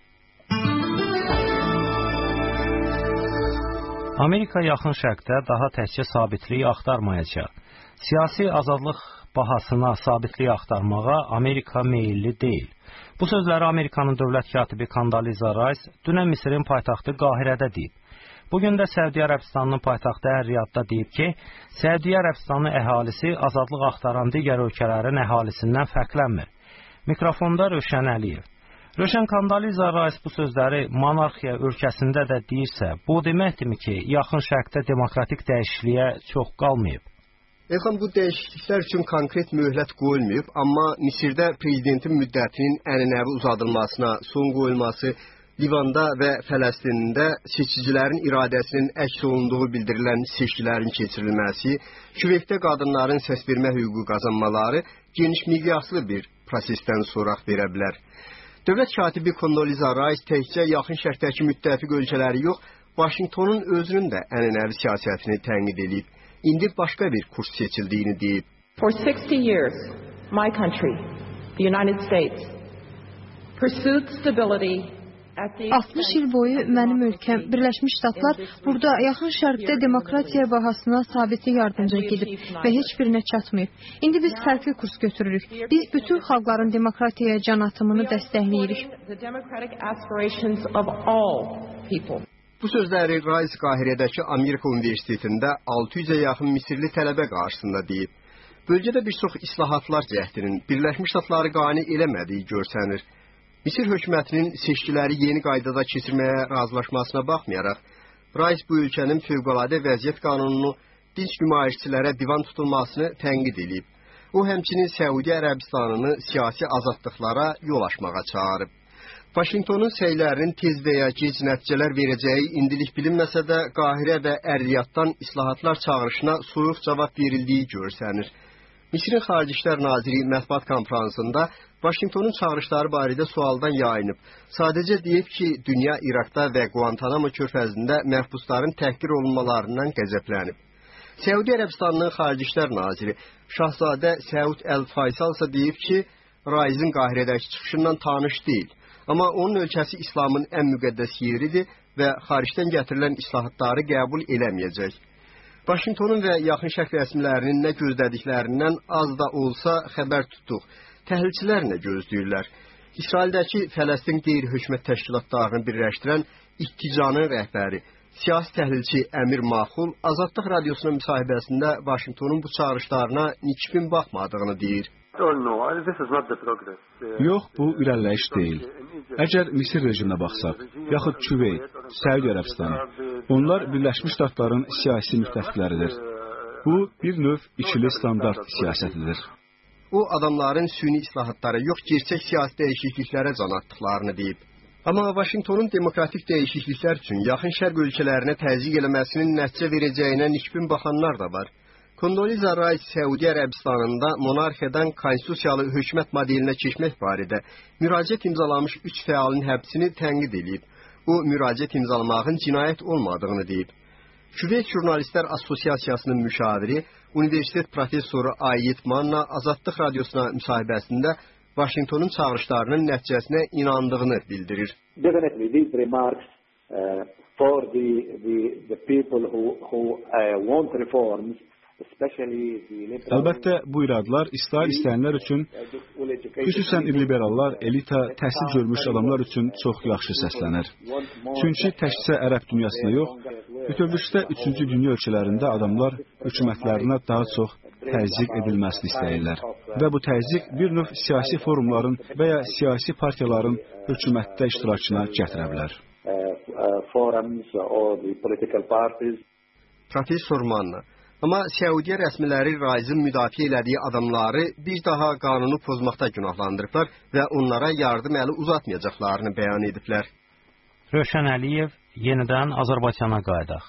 Amerika yaxın şərqdə daha təkcə sabitliyi axtarmayacaq. Siyasi azadlıq bahasına sabitliyi axtarmağa Amerika meyilli deyil. Bu sözləri Amerikanın dövlət katibi Condoleezza Rice dünən Misirin paytaxtı Qahirədə deyib. Bugün də Səudiyyə Ərəbistanının paytaxtı Ər-Riyadda deyib ki, Səudiyyə Ərəbistanı əhalisi azadlıq axtaran digər ölkələrin əhalisindən fərqlənmir. Mikrofonda Rövşən Əliyev. Rövşən, Condoleezza Rice bu sözləri monarxiya ölkəsində də deyirsə, bu deməkdirmi ki, yaxın şərqdə demokratik dəyişikliyə çox qalmayıb? Elxan, bu dəyişikliklər üçün konkret möhlət qoyulmayıb, amma Misirdə prezidentin müddətinin ənənəvi uzadılmasına son qoyulması, Livanda və Fələstində seçicilərin iradəsinin əks olunduğu bildirilən seçkilərin keçirilməsi, Küveytdə qadınların səsvermə hüququ qazanmaları geniş miqyaslı bir prosesdən soraq verə bilər. Dövlət katibi Condoleezza Rice təkcə yaxın şərqdəki müttəfiq ölkələri yox, Vaşinqtonun özünün də ənənəvi siyasətini tənqid edib. İndi başqa bir kurs seçildiyini deyib. For sixty years, my country, the United States, pursued stability. altmış il boyu mənim ölkəm, Birləşmiş Ştatlar burada yaxın şərqdə demokratiya bahasına sabitlik yardımcı gedib və heç birinə çatmayıb. İndi biz fərqli kurs götürürük. Biz bütün xalqların demokratiyaya can atımını dəstəkləyirik. Bu sözləri Rice Qahirədəki Amerika Universitetində altı yüzə yaxın Misirli tələbə qarşısında deyib. Bölgədə bir çox islahatlar cəhdinin Birləşmiş Ştatları qane eləmədiyi görsənir. Misir hökumətinin seçkiləri yeni qaydada keçirməyə razılaşmasına baxmayaraq, Rice bu ölkənin fövqəladə vəziyyət qanununu dinc nümayişçilərə divan tutulmasını tənqid edib. O, həmçinin Səudiyyə Ərəbistanını siyasi azadlıqlara yol açmağa çağırıb. Vaşinqtonun səylərinin tez və ya gec nəticələr verəcəyi indilik bilinməsə də, Qahirə və Ər-Riyaddan islahatlar çağırışına soyuq cavab verildiyi görsənir. Misirin Xarici İşlər Naziri mətbuat konferansında Vaşinqtonun çağırışları barədə sualdan yayınıb. Sadəcə deyib ki, dünya İraqda və Guantanamo körfəzində məhbusların təhqir olunmalarından qəzəblənib. Səudiyyə Ərəbistanının Xarici İşlər Naziri Şahzadə Səud Əl-Faysal isə deyib ki, Rice'in Qahirədəki çıxışından tanış deyil. Amma onun ölkəsi İslamın ən müqəddəs yeridir və xaricdən gətirilən islahatları qəbul eləməyəcək. Vaşinqtonun və yaxın şərq rəsmilərinin nə gözlədiklərindən az da olsa xəbər tutduq. Təhlilçilər nə gözləyirlər? İsraildəki Fələstin qeyri-hökumət təşkilatlarını birləşdirən İtticanın rəhbəri, siyasi təhlilçi Əmir Maxul Azadlıq Radiosunun müsahibəsində Vaşinqtonun bu çağırışlarına nikbin baxmadığını deyir. Yox, bu irəliləyiş deyil. Əgər Misir rejiminə baxsaq, yaxud Küveyt, Səudiyyə Ərəbistanı, onlar Birləşmiş Ştatların siyasi müttəfiqləridir. Bu, bir növ ikili standart siyasətidir. O, adamların süni islahatlara yox, gerçək siyasi dəyişikliklərə can atdıqlarını deyib. Amma Vaşinqtonun demokratik dəyişikliklər üçün yaxın şərq ölkələrinə təzyiq eləməsinin nəticə verəcəyinə nikbin baxanlar da var. Condoleezza Rice Səudiyyə Ərəbistanında monarxiyadan konstitusiyalı hökumət modelinə keçmək barədə müraciət imzalamış üç fəalın həbsini tənqid edib. O, müraciət imzalamağın cinayət olmadığını deyib. Küveyt Jurnalistlər Assosiasiyasının müşaviri, universitet professoru Ayyid Manna Azadlıq Radiosuna müsahibəsində Vaşinqtonun çağırışlarının nəticəsinə inandığını bildirir. Definitely these remarks uh, for the, the, the people who, who uh, want reforms. Əlbəttə, bu iradlar İsrail istəyənlər üçün, xüsusən liberallar, elita, təhsil görmüş adamlar üçün çox yaxşı səslənir. Çünki təkcə ərəb dünyasında yox, bütövlükdə üçüncü dünya ölkələrində adamlar hökumətlərinə daha çox təzyiq edilməsini istəyirlər. Və bu təzyiq bir növ siyasi forumların və ya siyasi partiyaların hökumətdə iştirakına gətirə bilər. Professor Manna, Amma Səudiyyə rəsmiləri Raizin müdafiə elədiyi adamları bir daha qanunu pozmaqda günahlandırıblar və onlara yardım əli uzatmayacaqlarını bəyan ediblər. Rövşən Əliyev, yenidən Azərbaycana qayıdaq.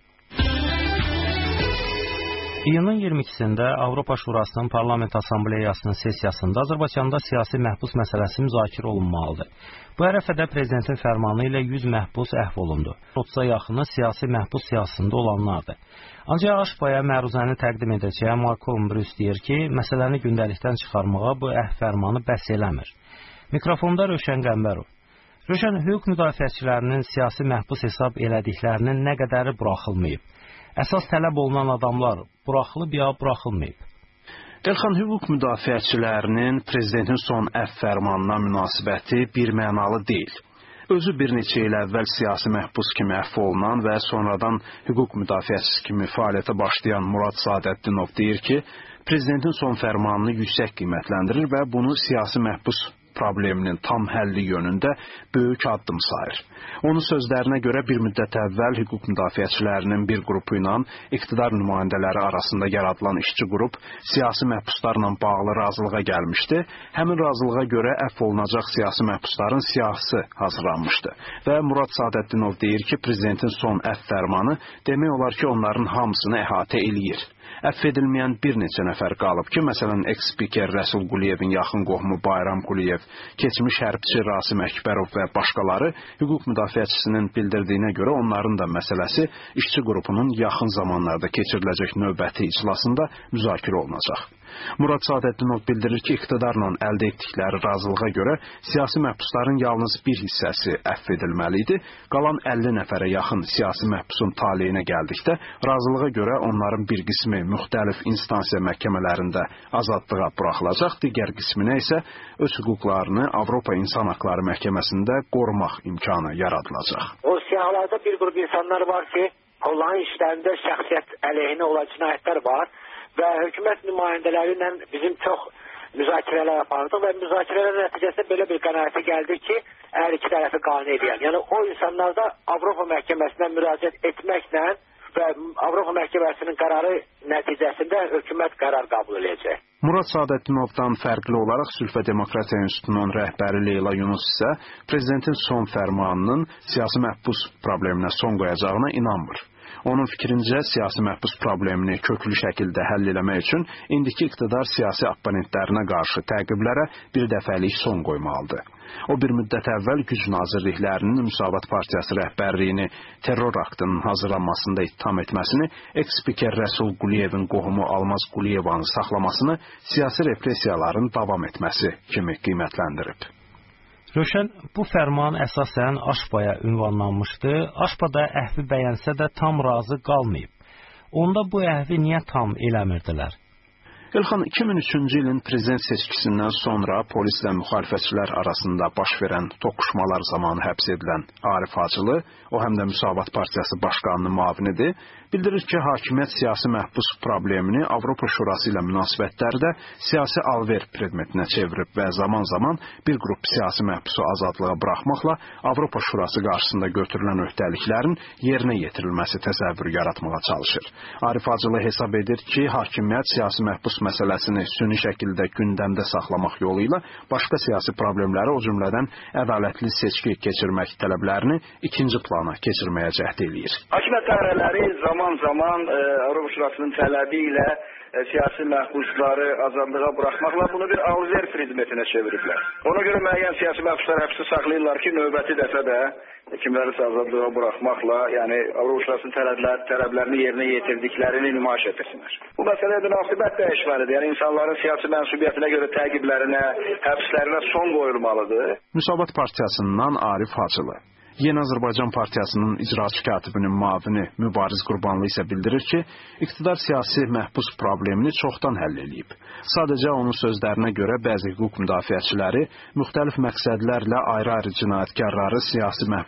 İyunun iyirmi ikisində Avropa Şurasının Parlament Assambleyasının sessiyasında Azərbaycanda siyasi məhbus məsələsi müzakirə olunmalıdır. Bu ərəfədə prezidentin fərmanı ilə yüz məhbus əhv olundu. otuza yaxını siyasi məhbus siyasətində olanlardır. Ancaq Aşpaya məruzəni təqdim edəcəyi Malcolm Bruce deyir ki, məsələni gündəlikdən çıxarmağa bu əhv fərmanı bəs eləmir. Mikrofonda Rövşən Qəmbərov. Rövşən, hüquq müdafiəçilərinin siyasi məhbus hesab elədiklərinin nə qədəri buraxılmayıb? Əsas tələb olunan adamlar buraxılıb ya buraxılmayıb? Elxan, hüquq müdafiəçilərinin prezidentin son əhv fərmanına münasibəti birmənalı deyil. Özü bir neçə il əvvəl siyasi məhbus kimi əhv olunan və sonradan hüquq müdafiəçisi kimi fəaliyyətə başlayan Murad Sadəddinov deyir ki, prezidentin son fərmanını yüksək qiymətləndirir və bunu siyasi məhbus probleminin tam həlli yönündə böyük addım sayır. Onun sözlərinə görə bir müddət əvvəl hüquq müdafiəçilərinin bir qrupu ilə iqtidar nümayəndələri arasında yaradılan işçi qrup siyasi məhbuslarla bağlı razılığa gəlmişdi. Həmin razılığa görə əfv olunacaq siyasi məhbusların siyahısı hazırlanmışdı. Və Murad Sadəddinov deyir ki, prezidentin son əfv fərmanı demək olar ki, onların hamısını əhatə eləyir. Əfv edilməyən bir neçə nəfər qalıb ki, məsələn, eks-spiker Rəsul Quliyevin yaxın qohumu Bayram Quliyev, keçmiş hərbçi Rasim Əkbərov və başqaları hüquq müdafiəçisinin bildirdiyinə görə onların da məsələsi işçi qrupunun yaxın zamanlarda keçiriləcək növbəti iclasında müzakirə olunacaq. Murad Sadəddinov bildirir ki, iqtidarla əldə etdikləri razılığa görə siyasi məhbusların yalnız bir hissəsi əfv edilməli idi. Qalan əlli nəfərə yaxın siyasi məhbusun taleyinə gəldikdə razılığa görə onların bir qismi müxtəlif instansiya məhkəmələrində azadlığa buraxılacaq, digər qisminə isə öz hüquqlarını Avropa İnsan Haqları Məhkəməsində qorumaq imkanı yaradılacaq. O siyahılarda bir qrup insanlar var ki, onların işlərində şəxsiyyət əleyhinə olan cinayətlər var. Və hökumət nümayəndələri ilə bizim çox müzakirələr yapardıq və müzakirələr nəticəsində belə bir qənaətə gəldik ki, hər iki tərəfi qane edən. Yəni o insanlar da Avropa məhkəməsinə müraciət etməklə və Avropa məhkəməsinin qərarı nəticəsində hökumət qərar qəbul edəcək. Murad Sadəddinovdan fərqli olaraq Sülh və Demokratiya İnstitutunun rəhbəri Leyla Yunus isə prezidentin son fərmanının siyasi məhbus probleminə son qoyacağına inanmır. Onun fikrincə, siyasi məhbus problemini köklü şəkildə həll eləmək üçün indiki iqtidar siyasi opponentlərinə qarşı təqiblərə bir dəfəlik son qoymalıdır. O bir müddət əvvəl güc nazirliklərinin Müsavat Partiyası rəhbərliyini terror aktının hazırlanmasında ittiham etməsini, eks-spiker Rəsul Quliyevin qohumu Almaz Quliyevanı saxlamasını siyasi repressiyaların davam etməsi kimi qiymətləndirib. Rövşən, bu fərman əsasən Aşpaya ünvanlanmışdı. Aşpada əhvi bəyənsə də tam razı qalmayıb. Onda bu əhvi niyə tam eləmirdilər? Elxan, iki min üçüncü ilin prezident seçkisindən sonra polis və müxalifətçilər arasında baş verən toqquşmalar zamanı həbs edilən Arif Hacılı, o həm də Müsavat Partiyası başqanının müavinidir, bildirir ki, hakimiyyət siyasi məhbus problemini Avropa Şurası ilə münasibətlərdə siyasi alver predmetinə çevirib və zaman-zaman bir qrup siyasi məhbusu azadlığa buraxmaqla Avropa Şurası qarşısında götürülən öhdəliklərin yerinə yetirilməsi təsəvvürü yaratmağa çalışır. Arif Hacılı hesab edir ki, hakimiyyət siyasi məhbus məsələsini süni şəkildə gündəmdə saxlamaq yolu ilə başqa siyasi problemləri, o cümlədən ədalətli seçki keçirmək tələblərini ikinci plana keçirməyə cəhd eləyir. Hakimiyyət dairələri zaman-zaman e, Avropa Şurasının tələbi ilə e, siyasi məhbusları azadlığa buraxmaqla bunu bir alver predmetinə çeviriblər. Ona görə müəyyən siyasi məhbuslar həbsi saxlayırlar ki, növbəti dəfə də kimləri azadlığa buraxmaqla, yəni Avropa Şurasının tələblər, tələblərini yerinə yetirdiklərini nümayiş etdirsinlər. Bu məsələyə münasibət dəyişməlidir. Yəni insanların siyasi mənsubiyyətinə görə təqiblərinə, həbslərinə son qoyulmalıdır. Müsavat Partiyasından Arif Hacılı. Yeni Azərbaycan Partiyasının icraçı katibinin müavini Mübariz Qurbanlı isə bildirir ki, iqtidar siyasi məhbus problemini çoxdan həll eləyib. Sadəcə onun sözlərinə görə bəzi hüquq müdafiəçiləri müxtəlif məqsədlərlə ayrı-ayrı cinayətkarları siyasi məhbus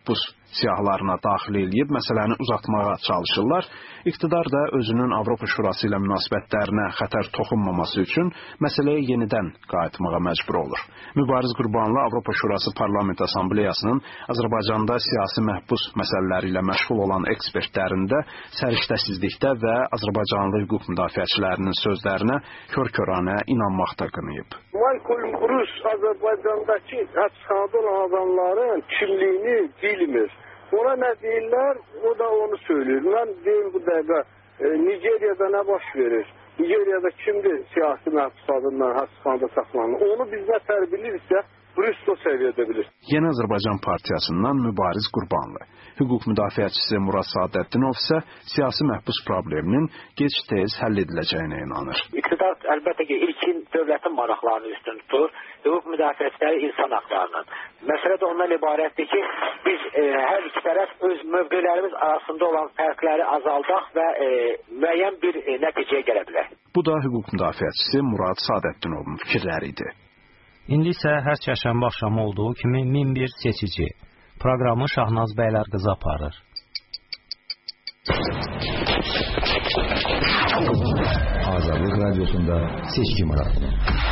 siyahılarına daxil edib məsələni uzatmağa çalışırlar. İqtidar da özünün Avropa Şurası ilə münasibətlərinə xətər toxunmaması üçün məsələyə yenidən qayıtmağa məcbur olur. Mübariz Qurbanlı Avropa Şurası Parlament Assambleyasının Azərbaycanda siyasi məhbus məsələləri ilə məşğul olan ekspertlərində səriştəsizlikdə və Azərbaycanlı hüquq müdafiəçilərinin sözlərinə kör-köranə inanmaqda qınayıb. Malcolm Bruce Azərbaycandakı həbsxanada olan adamların kimliyini bilmir. Ona nə deyirlər, o da onu söylüyor. Mən deyim bu dəqiqə, e, Nigeriyada nə baş verir? Nigeriyada kimdir siyasi məhbus adından həbsxanada saxlanır? Onu biz nə tər bilirsə, Bruce o səviyyədə bilir. Yeni Azərbaycan Partiyasından Mübariz Qurbanlı. Hüquq müdafiəçisi Murad Sadəddinov isə siyasi məhbus probleminin gec-tez həll ediləcəyinə inanır. İqtidar əlbəttə ki, ilkin dövlətin maraqlarını üstün tutur, hüquq müdafiəçiləri insan haqlarının. Məsələ də ondan ibarətdir ki, biz e, hər iki tərəf öz mövqelərimiz arasında olan fərqləri azaldaq və e, müəyyən bir e, nəticəyə gələ bilər. Bu da hüquq müdafiəçisi Murad Sadəddinovun fikirləri idi. İndi isə hər çərşənbə axşamı olduğu kimi min bir seçici proqramı Şahnaz bəylər qızı aparır. Azadlıq Radiyosunda seçki maraqlı.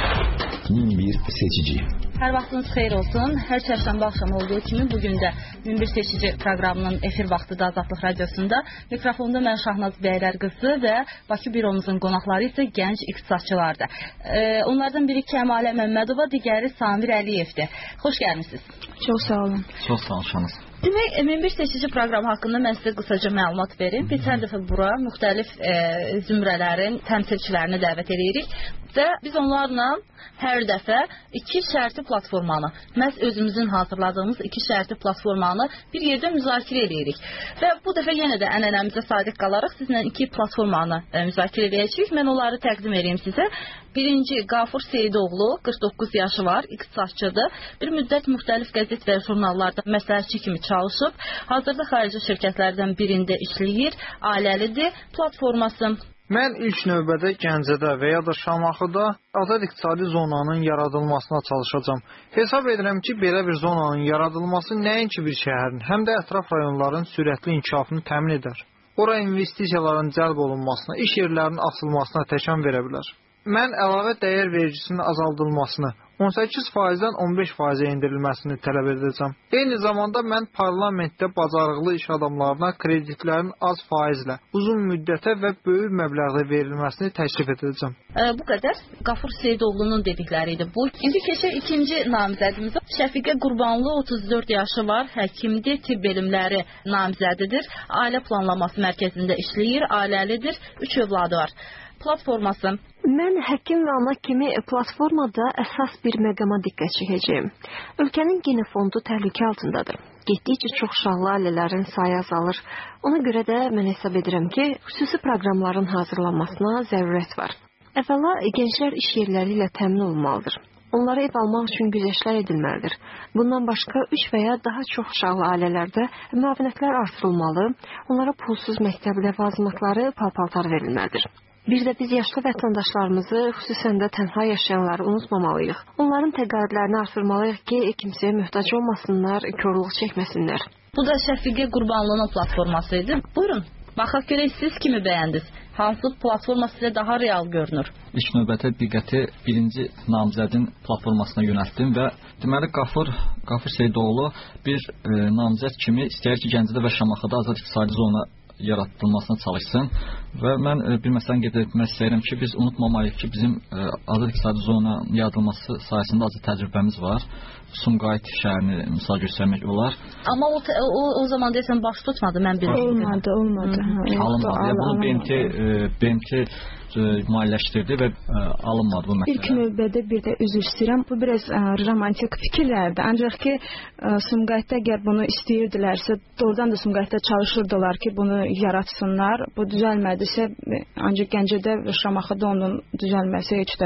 min bir seçici. Hər vaxtınız xeyir olsun. Hər çərşənbə axşamı olduğu kimi bugün də min bir seçici proqramının efir vaxtıda Azadlıq Radiosunda mikrofonda mən Şahnaz bəylər qızı və Bakı büromuzun qonaqları isə gənc iqtisadçılardır. Ee, onlardan biri Kəmalə Məmmədova, digəri Samir Əliyevdir. Xoş gəlmisiniz. Çox sağ olun. Çox sağ olun Şahnaz. Demək, min bir seçici proqramı haqqında mən sizə qısaca məlumat verim. Biz hər dəfə bura müxtəlif e, zümrələrin təmsilçilərini dəvət edirik və biz onlarla hər dəfə iki şərti platformanı, məhz özümüzün hazırladığımız iki şərti platformanı bir yerdə müzakirə edirik. Və bu dəfə yenə də ənənəmizə sadiq qalaraq sizlə iki platformanı e, müzakirə edəcəyik. Mən onları təqdim edeyim sizə. Birinci, Qafur Seyidoğlu, qırx doqquz yaşı var, iqtisadçıdır. Bir müddət müxtəlif qəzet və jurnallarda məsləhətçi kimi çalışıb. Hazırda xarici şirkətlərdən birində işləyir, ailəlidir, platforması. Mən ilk növbədə Gəncədə və ya da Şamaxıda azad iqtisadi zonanın yaradılmasına çalışacağam. Hesab edirəm ki, belə bir zonanın yaradılması nəinki bir şəhərin, həm də ətraf rayonların sürətli inkişafını təmin edər. Ora investisiyaların cəlb olunmasına, iş yerlərinin açılmasına təkan verə bilər. Mən əlavə dəyər vergisinin azaldılmasını, on səkkiz faizdən on beş faizə endirilməsini tələb edəcəm. Eyni zamanda mən parlamentdə bacarıqlı iş adamlarına kreditlərin az faizlə, uzun müddətə və böyük məbləğdə verilməsini təklif edəcəm. E, bu qədər Qafur Seyidoğlu'nun dedikləri idi bu. İndi keçək ikinci namizədimizə. Şəfiqə Qurbanlı, otuz dörd yaşı var, həkimdir, tibb elmləri namizədidir, ailə planlaması mərkəzində işləyir, ailəlidir, üç övladı var. Platforması. Mən həkim və ana kimi platformada əsas bir məqama diqqət çəkəcəyim. Ölkənin genofondu təhlükə altındadır. Getdikcə çox uşaqlı ailələrin sayı azalır. Ona görə də mən hesab edirəm ki, xüsusi proqramların hazırlanmasına zərurət var. Əvvəla, gənclər iş yerləri ilə təmin olmalıdır. Onlara ev almaq üçün güzəştlər edilməlidir. Bundan başqa üç və ya daha çox uşaqlı ailələrdə müavinətlər artırılmalı, onlara pulsuz məktəb ləvazimatları, pal-paltar verilməlidir. Bir də biz yaşlı vətəndaşlarımızı, xüsusən də tənha yaşayanları unutmamalıyıq. Onların təqaüdlərini artırmalıyıq ki, kimsəyə möhtac olmasınlar, körlük çəkməsinlər. Bu da Şəfiqə Qurbanlının platforması idi. Buyurun, baxaq görək siz kimi bəyəndiniz? Hansı platforma sizə daha real görünür? İlk növbətə diqqəti birinci namizədin platformasına yönəltdim və deməli Qafur, Qafur Seyidoğlu bir e, namizəd kimi istəyir ki, Gəncədə və Şamaxıda azad iqtisadi zona yaratılmasına çalışsın və mən e, bir məsələni qeyd etmək istəyirəm ki, biz unutmamalıyıq ki, bizim e, azad iqtisadi zona yaradılması sayəsində azı təcrübəmiz var. Sumqayıt şəhərini misal göstərmək olar. Amma o, o, o zaman deyəsən baş tutmadı, mən bilmirəm. Olmadı, olmadı. Alınmadı. Ya, bunu B M T, e, B M T maliyyələşdirdi və ə, alınmadı bu məsələ. İlk növbədə bir də üzr istəyirəm. Bu biraz ə, romantik fikirlərdir. Ancaq ki, ə, Sumqayıtda əgər bunu istəyirdilərsə, doğrudan da Sumqayıtda çalışırdılar ki, bunu yaratsınlar. Bu düzəlmədisə, ancaq Gəncədə və Şamaxıda onun düzəlməsi heç də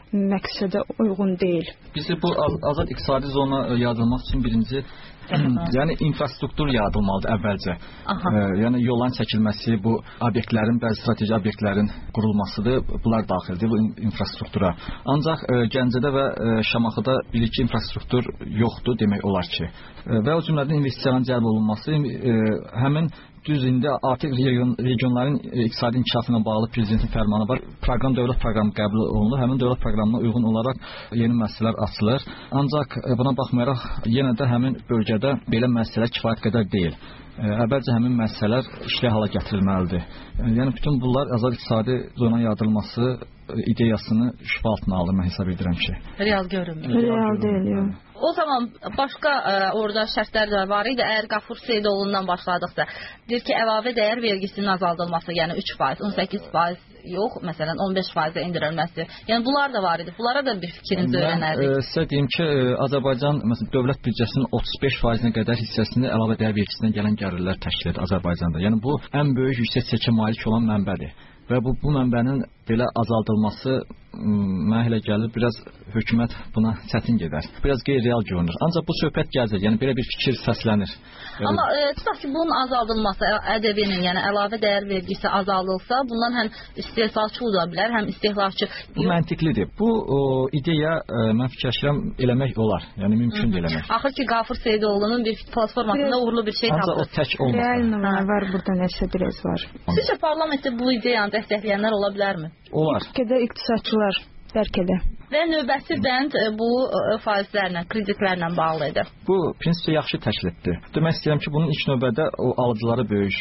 məqsədə uyğun deyil. Bizi bu azad iqtisadi zona yaradılmaq üçün birinci yəni infrastruktur yaradılmalıdır əvvəlcə. E, yəni yolların çəkilməsi, bu obyektlərin, bəzi strateji obyektlərin qurulmasıdır. Bunlar daxildir bu infrastruktura. Ancaq e, Gəncədə və e, Şamaxıda bir-iki infrastruktur yoxdur demək olar ki. E, və o cümlədən investisiyaların cəlb olunması e, həmin düz indi artıq region, regionların iqtisadi inkişafına bağlı prezidentin fərmanı var. Proqram dövlət proqramı qəbul olunur. Həmin dövlət proqramına uyğun olaraq yeni müəssisələr açılır. Ancaq buna baxmayaraq yenə də həmin bölgədə belə müəssisələr kifayət qədər deyil. Əvvəlcə həmin müəssisələr işlək hala gətirilməlidir. Yəni bütün bunlar azad iqtisadi zona yaradılması ideyasını şübhə altına alır, mən hesab edirəm ki. Real görünmür. Real deyil, yox. O zaman başqa ə, orada şərtlər də var idi. Əgər Qafur Seydoğlu'ndan başladıqsa, deyir ki, əlavə dəyər vergisinin azaldılması, yəni üç faiz, on səkkiz faiz yox, məsələn on beş faizə endirilməsi. Yəni bunlar da var idi. Bunlara da bir fikrinizi öyrənərdik. Mən sizə deyim ki, Azərbaycan məsələn dövlət büdcəsinin otuz beş faizinə qədər hissəsini əlavə dəyər vergisindən gələn gəlirlər təşkil edir Azərbaycanda. Yəni bu ən böyük yüksək çəkə malik olan mənbədir. Və bu, bu mənbənin belə azaldılması mənə elə gəlir, biraz hökumət buna çətin gedər. Biraz qeyri-real görünür. Ancaq bu söhbət gələcək, yəni belə bir fikir səslənir. Yəni, amma e, tutaq ki, bunun azaldılması, ƏDV-nin, yəni əlavə dəyər vergisi azaldılsa, bundan həm istehsalçı ola bilər, həm istehlakçı. Bu məntiqlidir. Bu o, ideya e, mən fikirləşirəm eləmək olar. Yəni mümkündür eləmək. Axır ki, Qafur Seydoğlu'nun bir platformasında uğurlu bir şey tapdı. Ancaq o tək olmaz. Real var, burada nəsə biraz var. Sizcə parlamentdə bu ideyanı dəstəkləyənlər ola bilərmi? Olar. Bəlkə iqtisadçılar, bəlkə də. Və növbəti bənd bu faizlərlə, kreditlərlə bağlı idi. Bu prinsipcə yaxşı təşkil etdi. Demək istəyirəm ki, bunun ilk növbədə o alıcılara böyük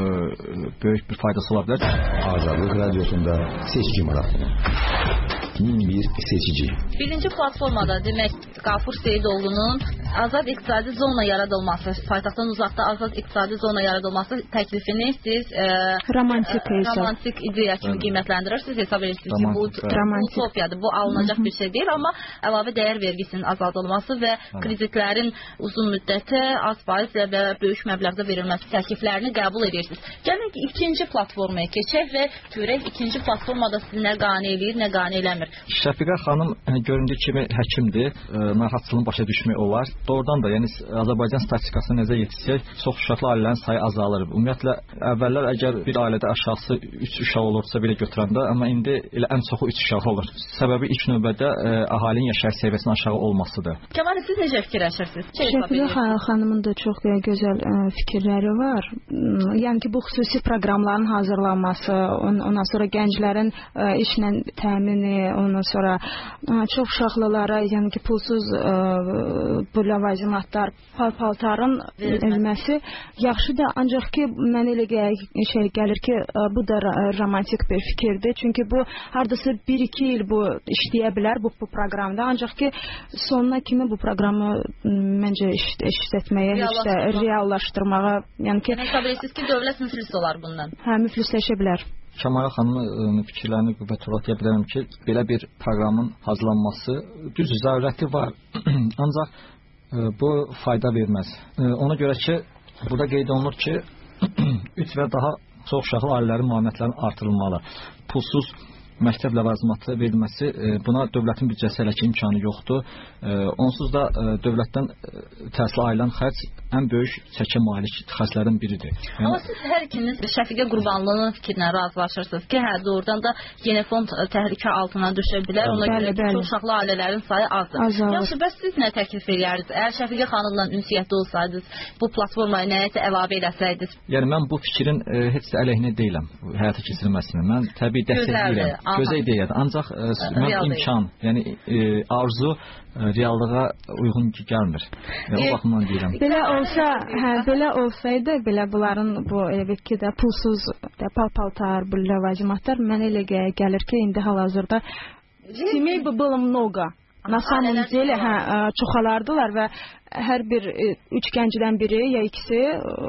ə, böyük bir faydası ola bilər. Azadlıq Radiosunda seçki maraqlı. min bir seçici. Birinci platformada demək Qafur Seydoğlu'nun azad iqtisadi zona yaradılması, paytaxtdan uzaqda azad iqtisadi zona yaradılması təklifini siz e, romantik, e, romantik ideya kimi qiymətləndirirsiniz, hesab edirsiniz ki, bu utopiyadır, bu alınacaq bir şey deyil, amma əlavə dəyər vergisinin azaldılması və kreditlərin uzun müddətə az faizlə və böyük məbləğdə verilməsi təkliflərini qəbul edirsiniz. Gəlin ki, ikinci platformaya keçək və görək ikinci platformada sizi nə qane eləyir, nə qane eləmir. Şəfiqə xanım göründüyü kimi həkimdir, narahatlığını başa düşmək olar. Doğrudan da, yəni Azərbaycan statistikasına nəzər yetirsək, çox uşaqlı ailələrin sayı azalır. Ümumiyyətlə əvvəllər əgər bir ailədə aşağısı üç uşaq olursa belə götürəndə, amma indi elə ən çoxu üç uşaq olur. Səbəbi ilk növbədə ə, əhalinin yaşayış səviyyəsinin aşağı olmasıdır. Kəmal, siz necə fikirləşirsiniz? Şəfiqə xanımın da çox gözəl ə, fikirləri var. Yəni ki, bu xüsusi proqramların hazırlanması, ondan sonra gənclərin ə, işlə təmini, ondan sonra ə, çox uşaqlılara, yəni ki, pulsuz ə, bu ləvazimatlar, pal-paltarın verilməsi yaxşıdır. Ancaq ki, mən elə gəl şey gəlir ki, ə, bu da romantik bir fikirdir. Çünki bu hardasa bir iki il bu işləyə bilər bu, bu proqramda. Ancaq ki, sonuna kimi bu proqramı məncə işlətməyə, heç də reallaşdırmağa, yəni ki, hesab edirsiniz ki, dövlət müflis olar bundan. Hə, müflisləşə bilər. Kəmal xanımın fikirlərini qüvvətlə deyə bilərəm ki, belə bir proqramın hazırlanması düz zərurəti var. Ancaq e, bu fayda verməz. E, ona görə ki, burada qeyd olunur ki, üç və daha çox uşaqlı ailələrin müavinətlərinin artırılmalı. Pulsuz məktəb ləvazimatı verilməsi, e, buna dövlətin büdcəsi hələ ki imkanı yoxdur. E, onsuz da e, dövlətdən e, təhsil alınan xərc ən böyük çəkə malik xərclərdən biridir. Yəni, amma siz hər ikiniz Şəfiqə Qurbanlının fikrinə razılaşırsınız ki, hə, doğrudan da yeni fond təhlükə altına düşə bilər. Ona bəli, görə ki, çox uşaqlı ailələrin sayı azdır. Azalır. Yaxşı, bəs siz nə təklif edərdiniz? Əgər Şəfiqə xanımla ünsiyyətdə olsaydınız, bu platformaya nəyisə əlavə eləsəydiniz? Yəni mən bu fikrin e, heç də əleyhinə deyiləm həyata keçirilməsinə. Mən təbii dəstəkləyirəm. Gözəl ideyadır. Ancaq e, mən imkan, yəni e, arzu e, reallığa uyğun gəlmir. Yəni, o baxımdan deyirəm. Belə olsa, hə, belə olsaydı, belə bunların bu elə ki də pulsuz pal-paltar, bu ləvazimatlar mənə elə gəlir ki, indi hal-hazırda семей бы было много. На самом деле, hə, çoxalardılar və hər bir üç gəncdən biri ya ikisi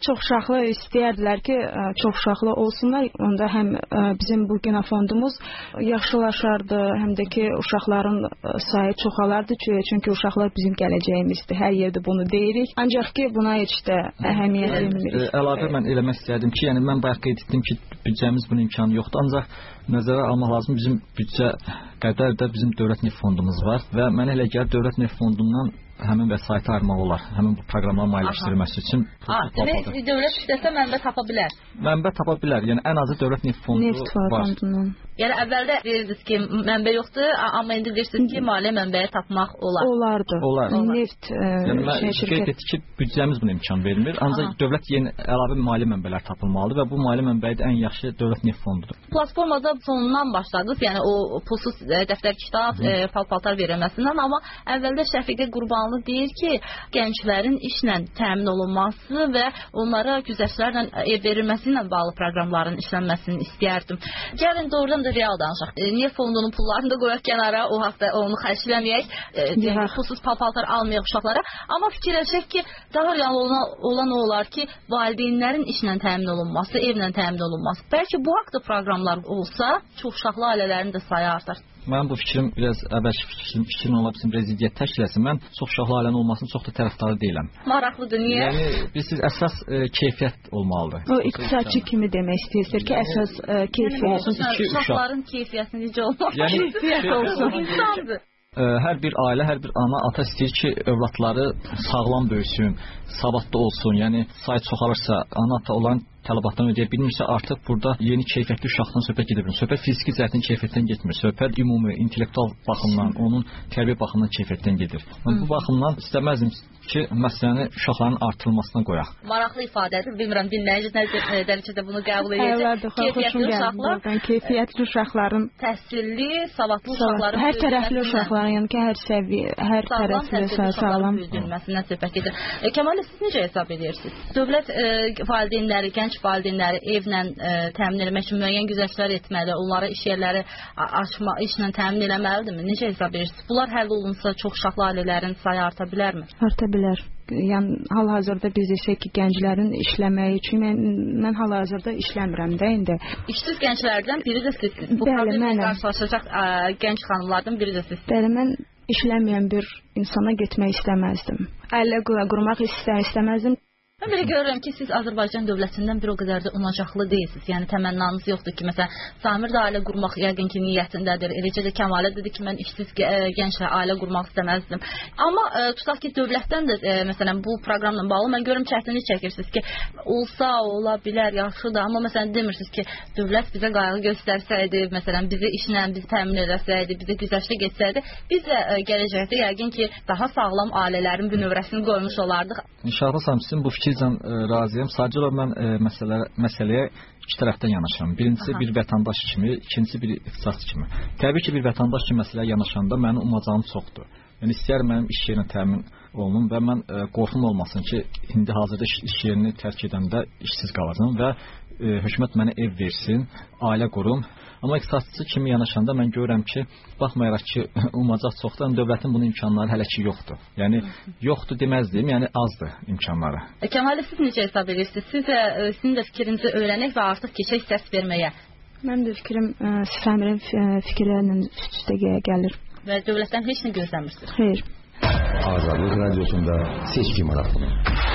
çoxuşaqlı istəyərdilər ki, çoxuşaqlı olsunlar. Onda həm bizim bu genofondumuz yaxşılaşardı, həm də ki, uşaqların sayı çoxalardı. Çünki uşaqlar bizim gələcəyimizdir. Hər yerdə bunu deyirik. Ancaq ki, buna heç də əhəmiyyət vermirik. Əlavə mən eləmək istərdim ki, yəni mən bayaq qeyd etdim ki, büdcəmiz bunun imkanı yoxdur. Ancaq nəzərə almaq lazım, bizim büdcə qədər də bizim dövlət neft fondumuz var və mənə elə gəlir dövlət neft fondundan həmin vəsaiti ayırmaq olar. Həmin bu proqramların maliyyələşdirilməsi üçün. Demək, dövlət istəsə mənbə tapa bilər. Mənbə tapa bilər. Yəni ən azı dövlət neft fondu neft var. Fondundan. Yəni əvvəldə deyirdiniz ki, mənbə yoxdur, amma indi deyirsiniz ki, maliyyə mənbəyi tapmaq olar. Olardı. Olar. Neft yəni, şey, şirkət. Qeyd etdi ki, büdcəmiz buna imkan vermir. Ancaq Aha. dövlət yeni əlavə maliyyə mənbələr tapılmalıdır və bu maliyyə mənbəyi də ən yaxşı dövlət neft fondudur. Platformada sonundan başladınız, yəni o pulsuz dəftər kitab, e, pal-paltar verilməsindən, amma əvvəldə Şəfiqə Qurbanlı deyir ki, gənclərin işlə təmin olunması və onlara güzəştlərlə ev verilməsi ilə bağlı proqramların işlənməsini istəyərdim. Gəlin doğrudan da real danışaq. E, Neft fondunun pullarını da qoyaq kənara, o haqda onu xərcləməyək, e, pulsuz pal-paltar almayaq uşaqlara, amma fikirləşək ki, daha real olan, olan o olar ki, valideynlərin işlə təmin olunması, evlə təmin olunması. Bəlkə bu haqda proqramlar olsa, çox uşaqlı ailələrin də sayı artar. Mənim bu fikrim biraz əvvəlki fikrim, fikrim ola bilsin, prezident təşkiləsi. Mən çox uşaqlı ailənin olmasının çox da tərəfdarı deyiləm. Maraqlıdır, niyə? Yəni, bilirsiniz, əsas e, keyfiyyət olmalıdır. O iqtisadçı kimi demək istəyir ki, əsas e, keyfiyyət olsun. İki uşaqların keyfiyyəti necə olmalı? Yəni, keyfiyyət olsun. İnsandır. Hər bir ailə, hər bir ana, ata istəyir ki, övladları sağlam böyüsün, savadlı olsun. Yəni, say çoxalırsa, ana, ata olan tələbatdan ödəyə bilmirsə, artıq burada yeni keyfiyyətli uşaqdan söhbət gedir. Söhbət fiziki cəhətdən keyfiyyətdən getmir. Söhbət ümumi, intellektual baxımdan, onun tərbiyə baxımından keyfiyyətdən gedir. Mən bu baxımdan istəməzdim ki, məsələni uşaqların artırılmasına qoyaq. Maraqlı ifadədir. Bilmirəm, dinləyici nə dərəcədə bunu qəbul edəcək. Keyfiyyətli uşaqlar, keyfiyyətli uşaqların, təhsilli, savadlı uşaqların, hər tərəfli uşaqların, yəni ki, hər səviyyə, hər tərəfli sağlam büyüdülməsindən söhbət gedir. E, Kəmal, siz necə hesab edirsiniz? Dövlət e, valideynləri, gənc valideynləri evlə e, təmin etmək üçün müəyyən güzəştlər etməli, onlara iş yerləri açma, işlə təmin etməlidirmi? Necə hesab edirsiniz? Bunlar həll olunsa çox uşaqlı ailələrin sayı arta bilərmi? Arta bilər. Yəni hal-hazırda biz desək ki, gənclərin işləməyi üçün mən, mən hal-hazırda işləmirəm də indi. İşsiz gənclərdən biri də sizsiniz. Bu problemlə qarşılaşacaq ə, gənc xanımlardan biri də sizsiniz. Bəli, mən işləməyən bir insana getmək istəməzdim. Ailə qurmaq istər istəməzdim. Mən belə görürəm ki, siz Azərbaycan dövlətindən bir o qədər də unacaqlı deyilsiniz. Yəni təmənnanız yoxdur ki, məsələn, Samir də ailə qurmaq yəqin ki, niyyətindədir. Eləcə də Kəmalə dedi ki, mən işsiz gənclə ailə qurmaq istəməzdim. Amma ə, tutaq ki, dövlətdən də ə, məsələn bu proqramla bağlı mən görürəm çətinlik çəkirsiniz ki, olsa, ola bilər, yaxşıdır, amma məsələn demirsiniz ki, dövlət bizə qayğı göstərsəydi, məsələn, bizi işlə bizi təmin edəsəydi, bizə güzəştə getsəydi, biz də ə, gələcəkdə yəqin ki, daha sağlam ailələrin bünövrəsini qoymuş olardıq. İnşallah sizin bu fikir razıyam. Sadəcə olaraq mən e, məsələ, məsələyə iki tərəfdən yanaşıram. Birincisi Aha. bir vətəndaş kimi, ikincisi bir iqtisadçı kimi. Təbii ki, bir vətəndaş kimi məsələyə yanaşanda mənim umacağım çoxdur. Yəni istəyirəm mənim iş yerim təmin olunum və mən e, qorxum olmasın ki, indi hazırda iş, iş yerini tərk edəndə işsiz qalacağam və e, hökumət mənə ev versin, ailə qurum. Amma iqtisadçı kimi yanaşanda mən görürəm ki, baxmayaraq ki, umacaq çoxdur, dövlətin bunun imkanları hələ ki yoxdur. Yəni yoxdur deməzdim, yəni azdır imkanları. E, Kəmal, siz necə hesab edirsiniz? Siz də, sizin də fikrinizi öyrənək və artıq keçək səs verməyə. Mənim də fikrim Səmirin fikirlərlə üst-üstə gəlir. Və dövlətdən heç nə gözləmirsiniz? Xeyr. Azadlık Radyosu'nda seçki marafonu.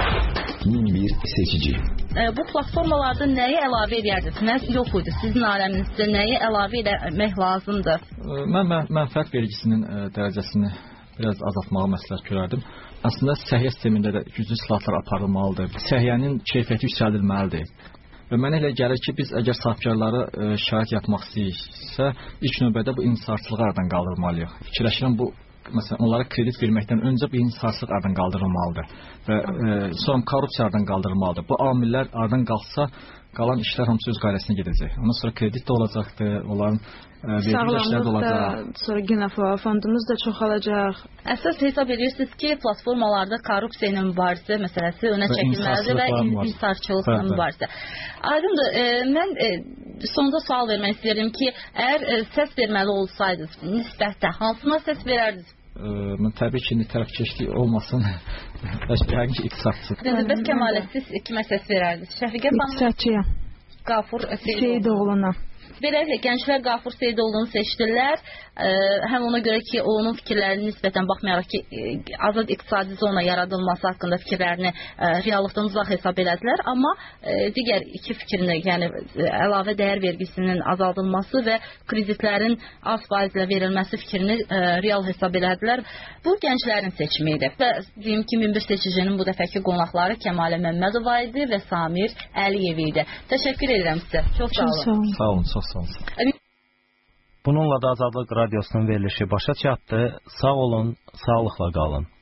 Min bir seçici. E, bu platformalarda nəyi əlavə edərdiniz? Nə yox idi? Sizin aləminizdə nəyi əlavə etmək lazımdır? E, mən mən mənfəət vergisinin e, dərəcəsini biraz azaltmağı məsləhət görərdim. Əslində səhiyyə sistemində də güclü islahatlar aparılmalıdır. Səhiyyənin keyfiyyəti yüksəldilməlidir. Və mənə elə gəlir ki, biz əgər sahibkarlara e, şərait yatmaq istəyirsə, ilk növbədə bu inhisarçılığı aradan qaldırmalıyıq. Fikirləşirəm bu, məsələn, onlara kredit verməkdən öncə bu inhisarçılıq aradan qaldırılmalıdır və e, sonra korrupsiya aradan qaldırılmalıdır. Bu amillər aradan qalxsa, qalan işlər hamısı öz qayrəsinə gedəcək. Ondan sonra kredit də olacaqdır, onların sağlamlıq da, sonra genofondumuz da çoxalacaq. Əsas hesab edirsiniz ki, platformalarda korrupsiya ilə mübarizə məsələsi önə çəkilməlidir və inhisarçılıqla mübarizə. Aydındır, e, mən e, sonda sual vermək istəyirəm ki, əgər e, səs verməli olsaydınız nisbətdə hansına səs verərdiniz? Ə, təbii ki, tərəfkeşlik olmasın. Yəqin ki, iqtisadçı. Bəs Kəmalə, siz kimə səs verərdiniz? Şəfiqə xanım? İqtisadçıya. Qafur Seydoğlu'na. Beləliklə, gənclər Qafur Seydoğlu'nu seçdilər. Ə, həm ona görə ki, onun fikirlərini nisbətən baxmayaraq ki, azad iqtisadi zona yaradılması haqqında fikirlərini ə, reallıqdan uzaq hesab elədilər. Amma ə, digər iki fikrini, yəni əlavə dəyər vergisinin azaldılması və kreditlərin az faizlə verilməsi fikrini ə, real hesab elədilər. Bu gənclərin seçimi idi. Və deyim ki, min bir seçicinin bu dəfəki qonaqları Kəmalə Məmmədova idi və Samir Əliyev idi. Təşəkkür edirəm sizə. Çox sağ olun. Sağ olun, çox sağ olun. Bununla da Azadlıq Radiosunun verilişi başa çatdı. Sağ olun, sağlıqla qalın.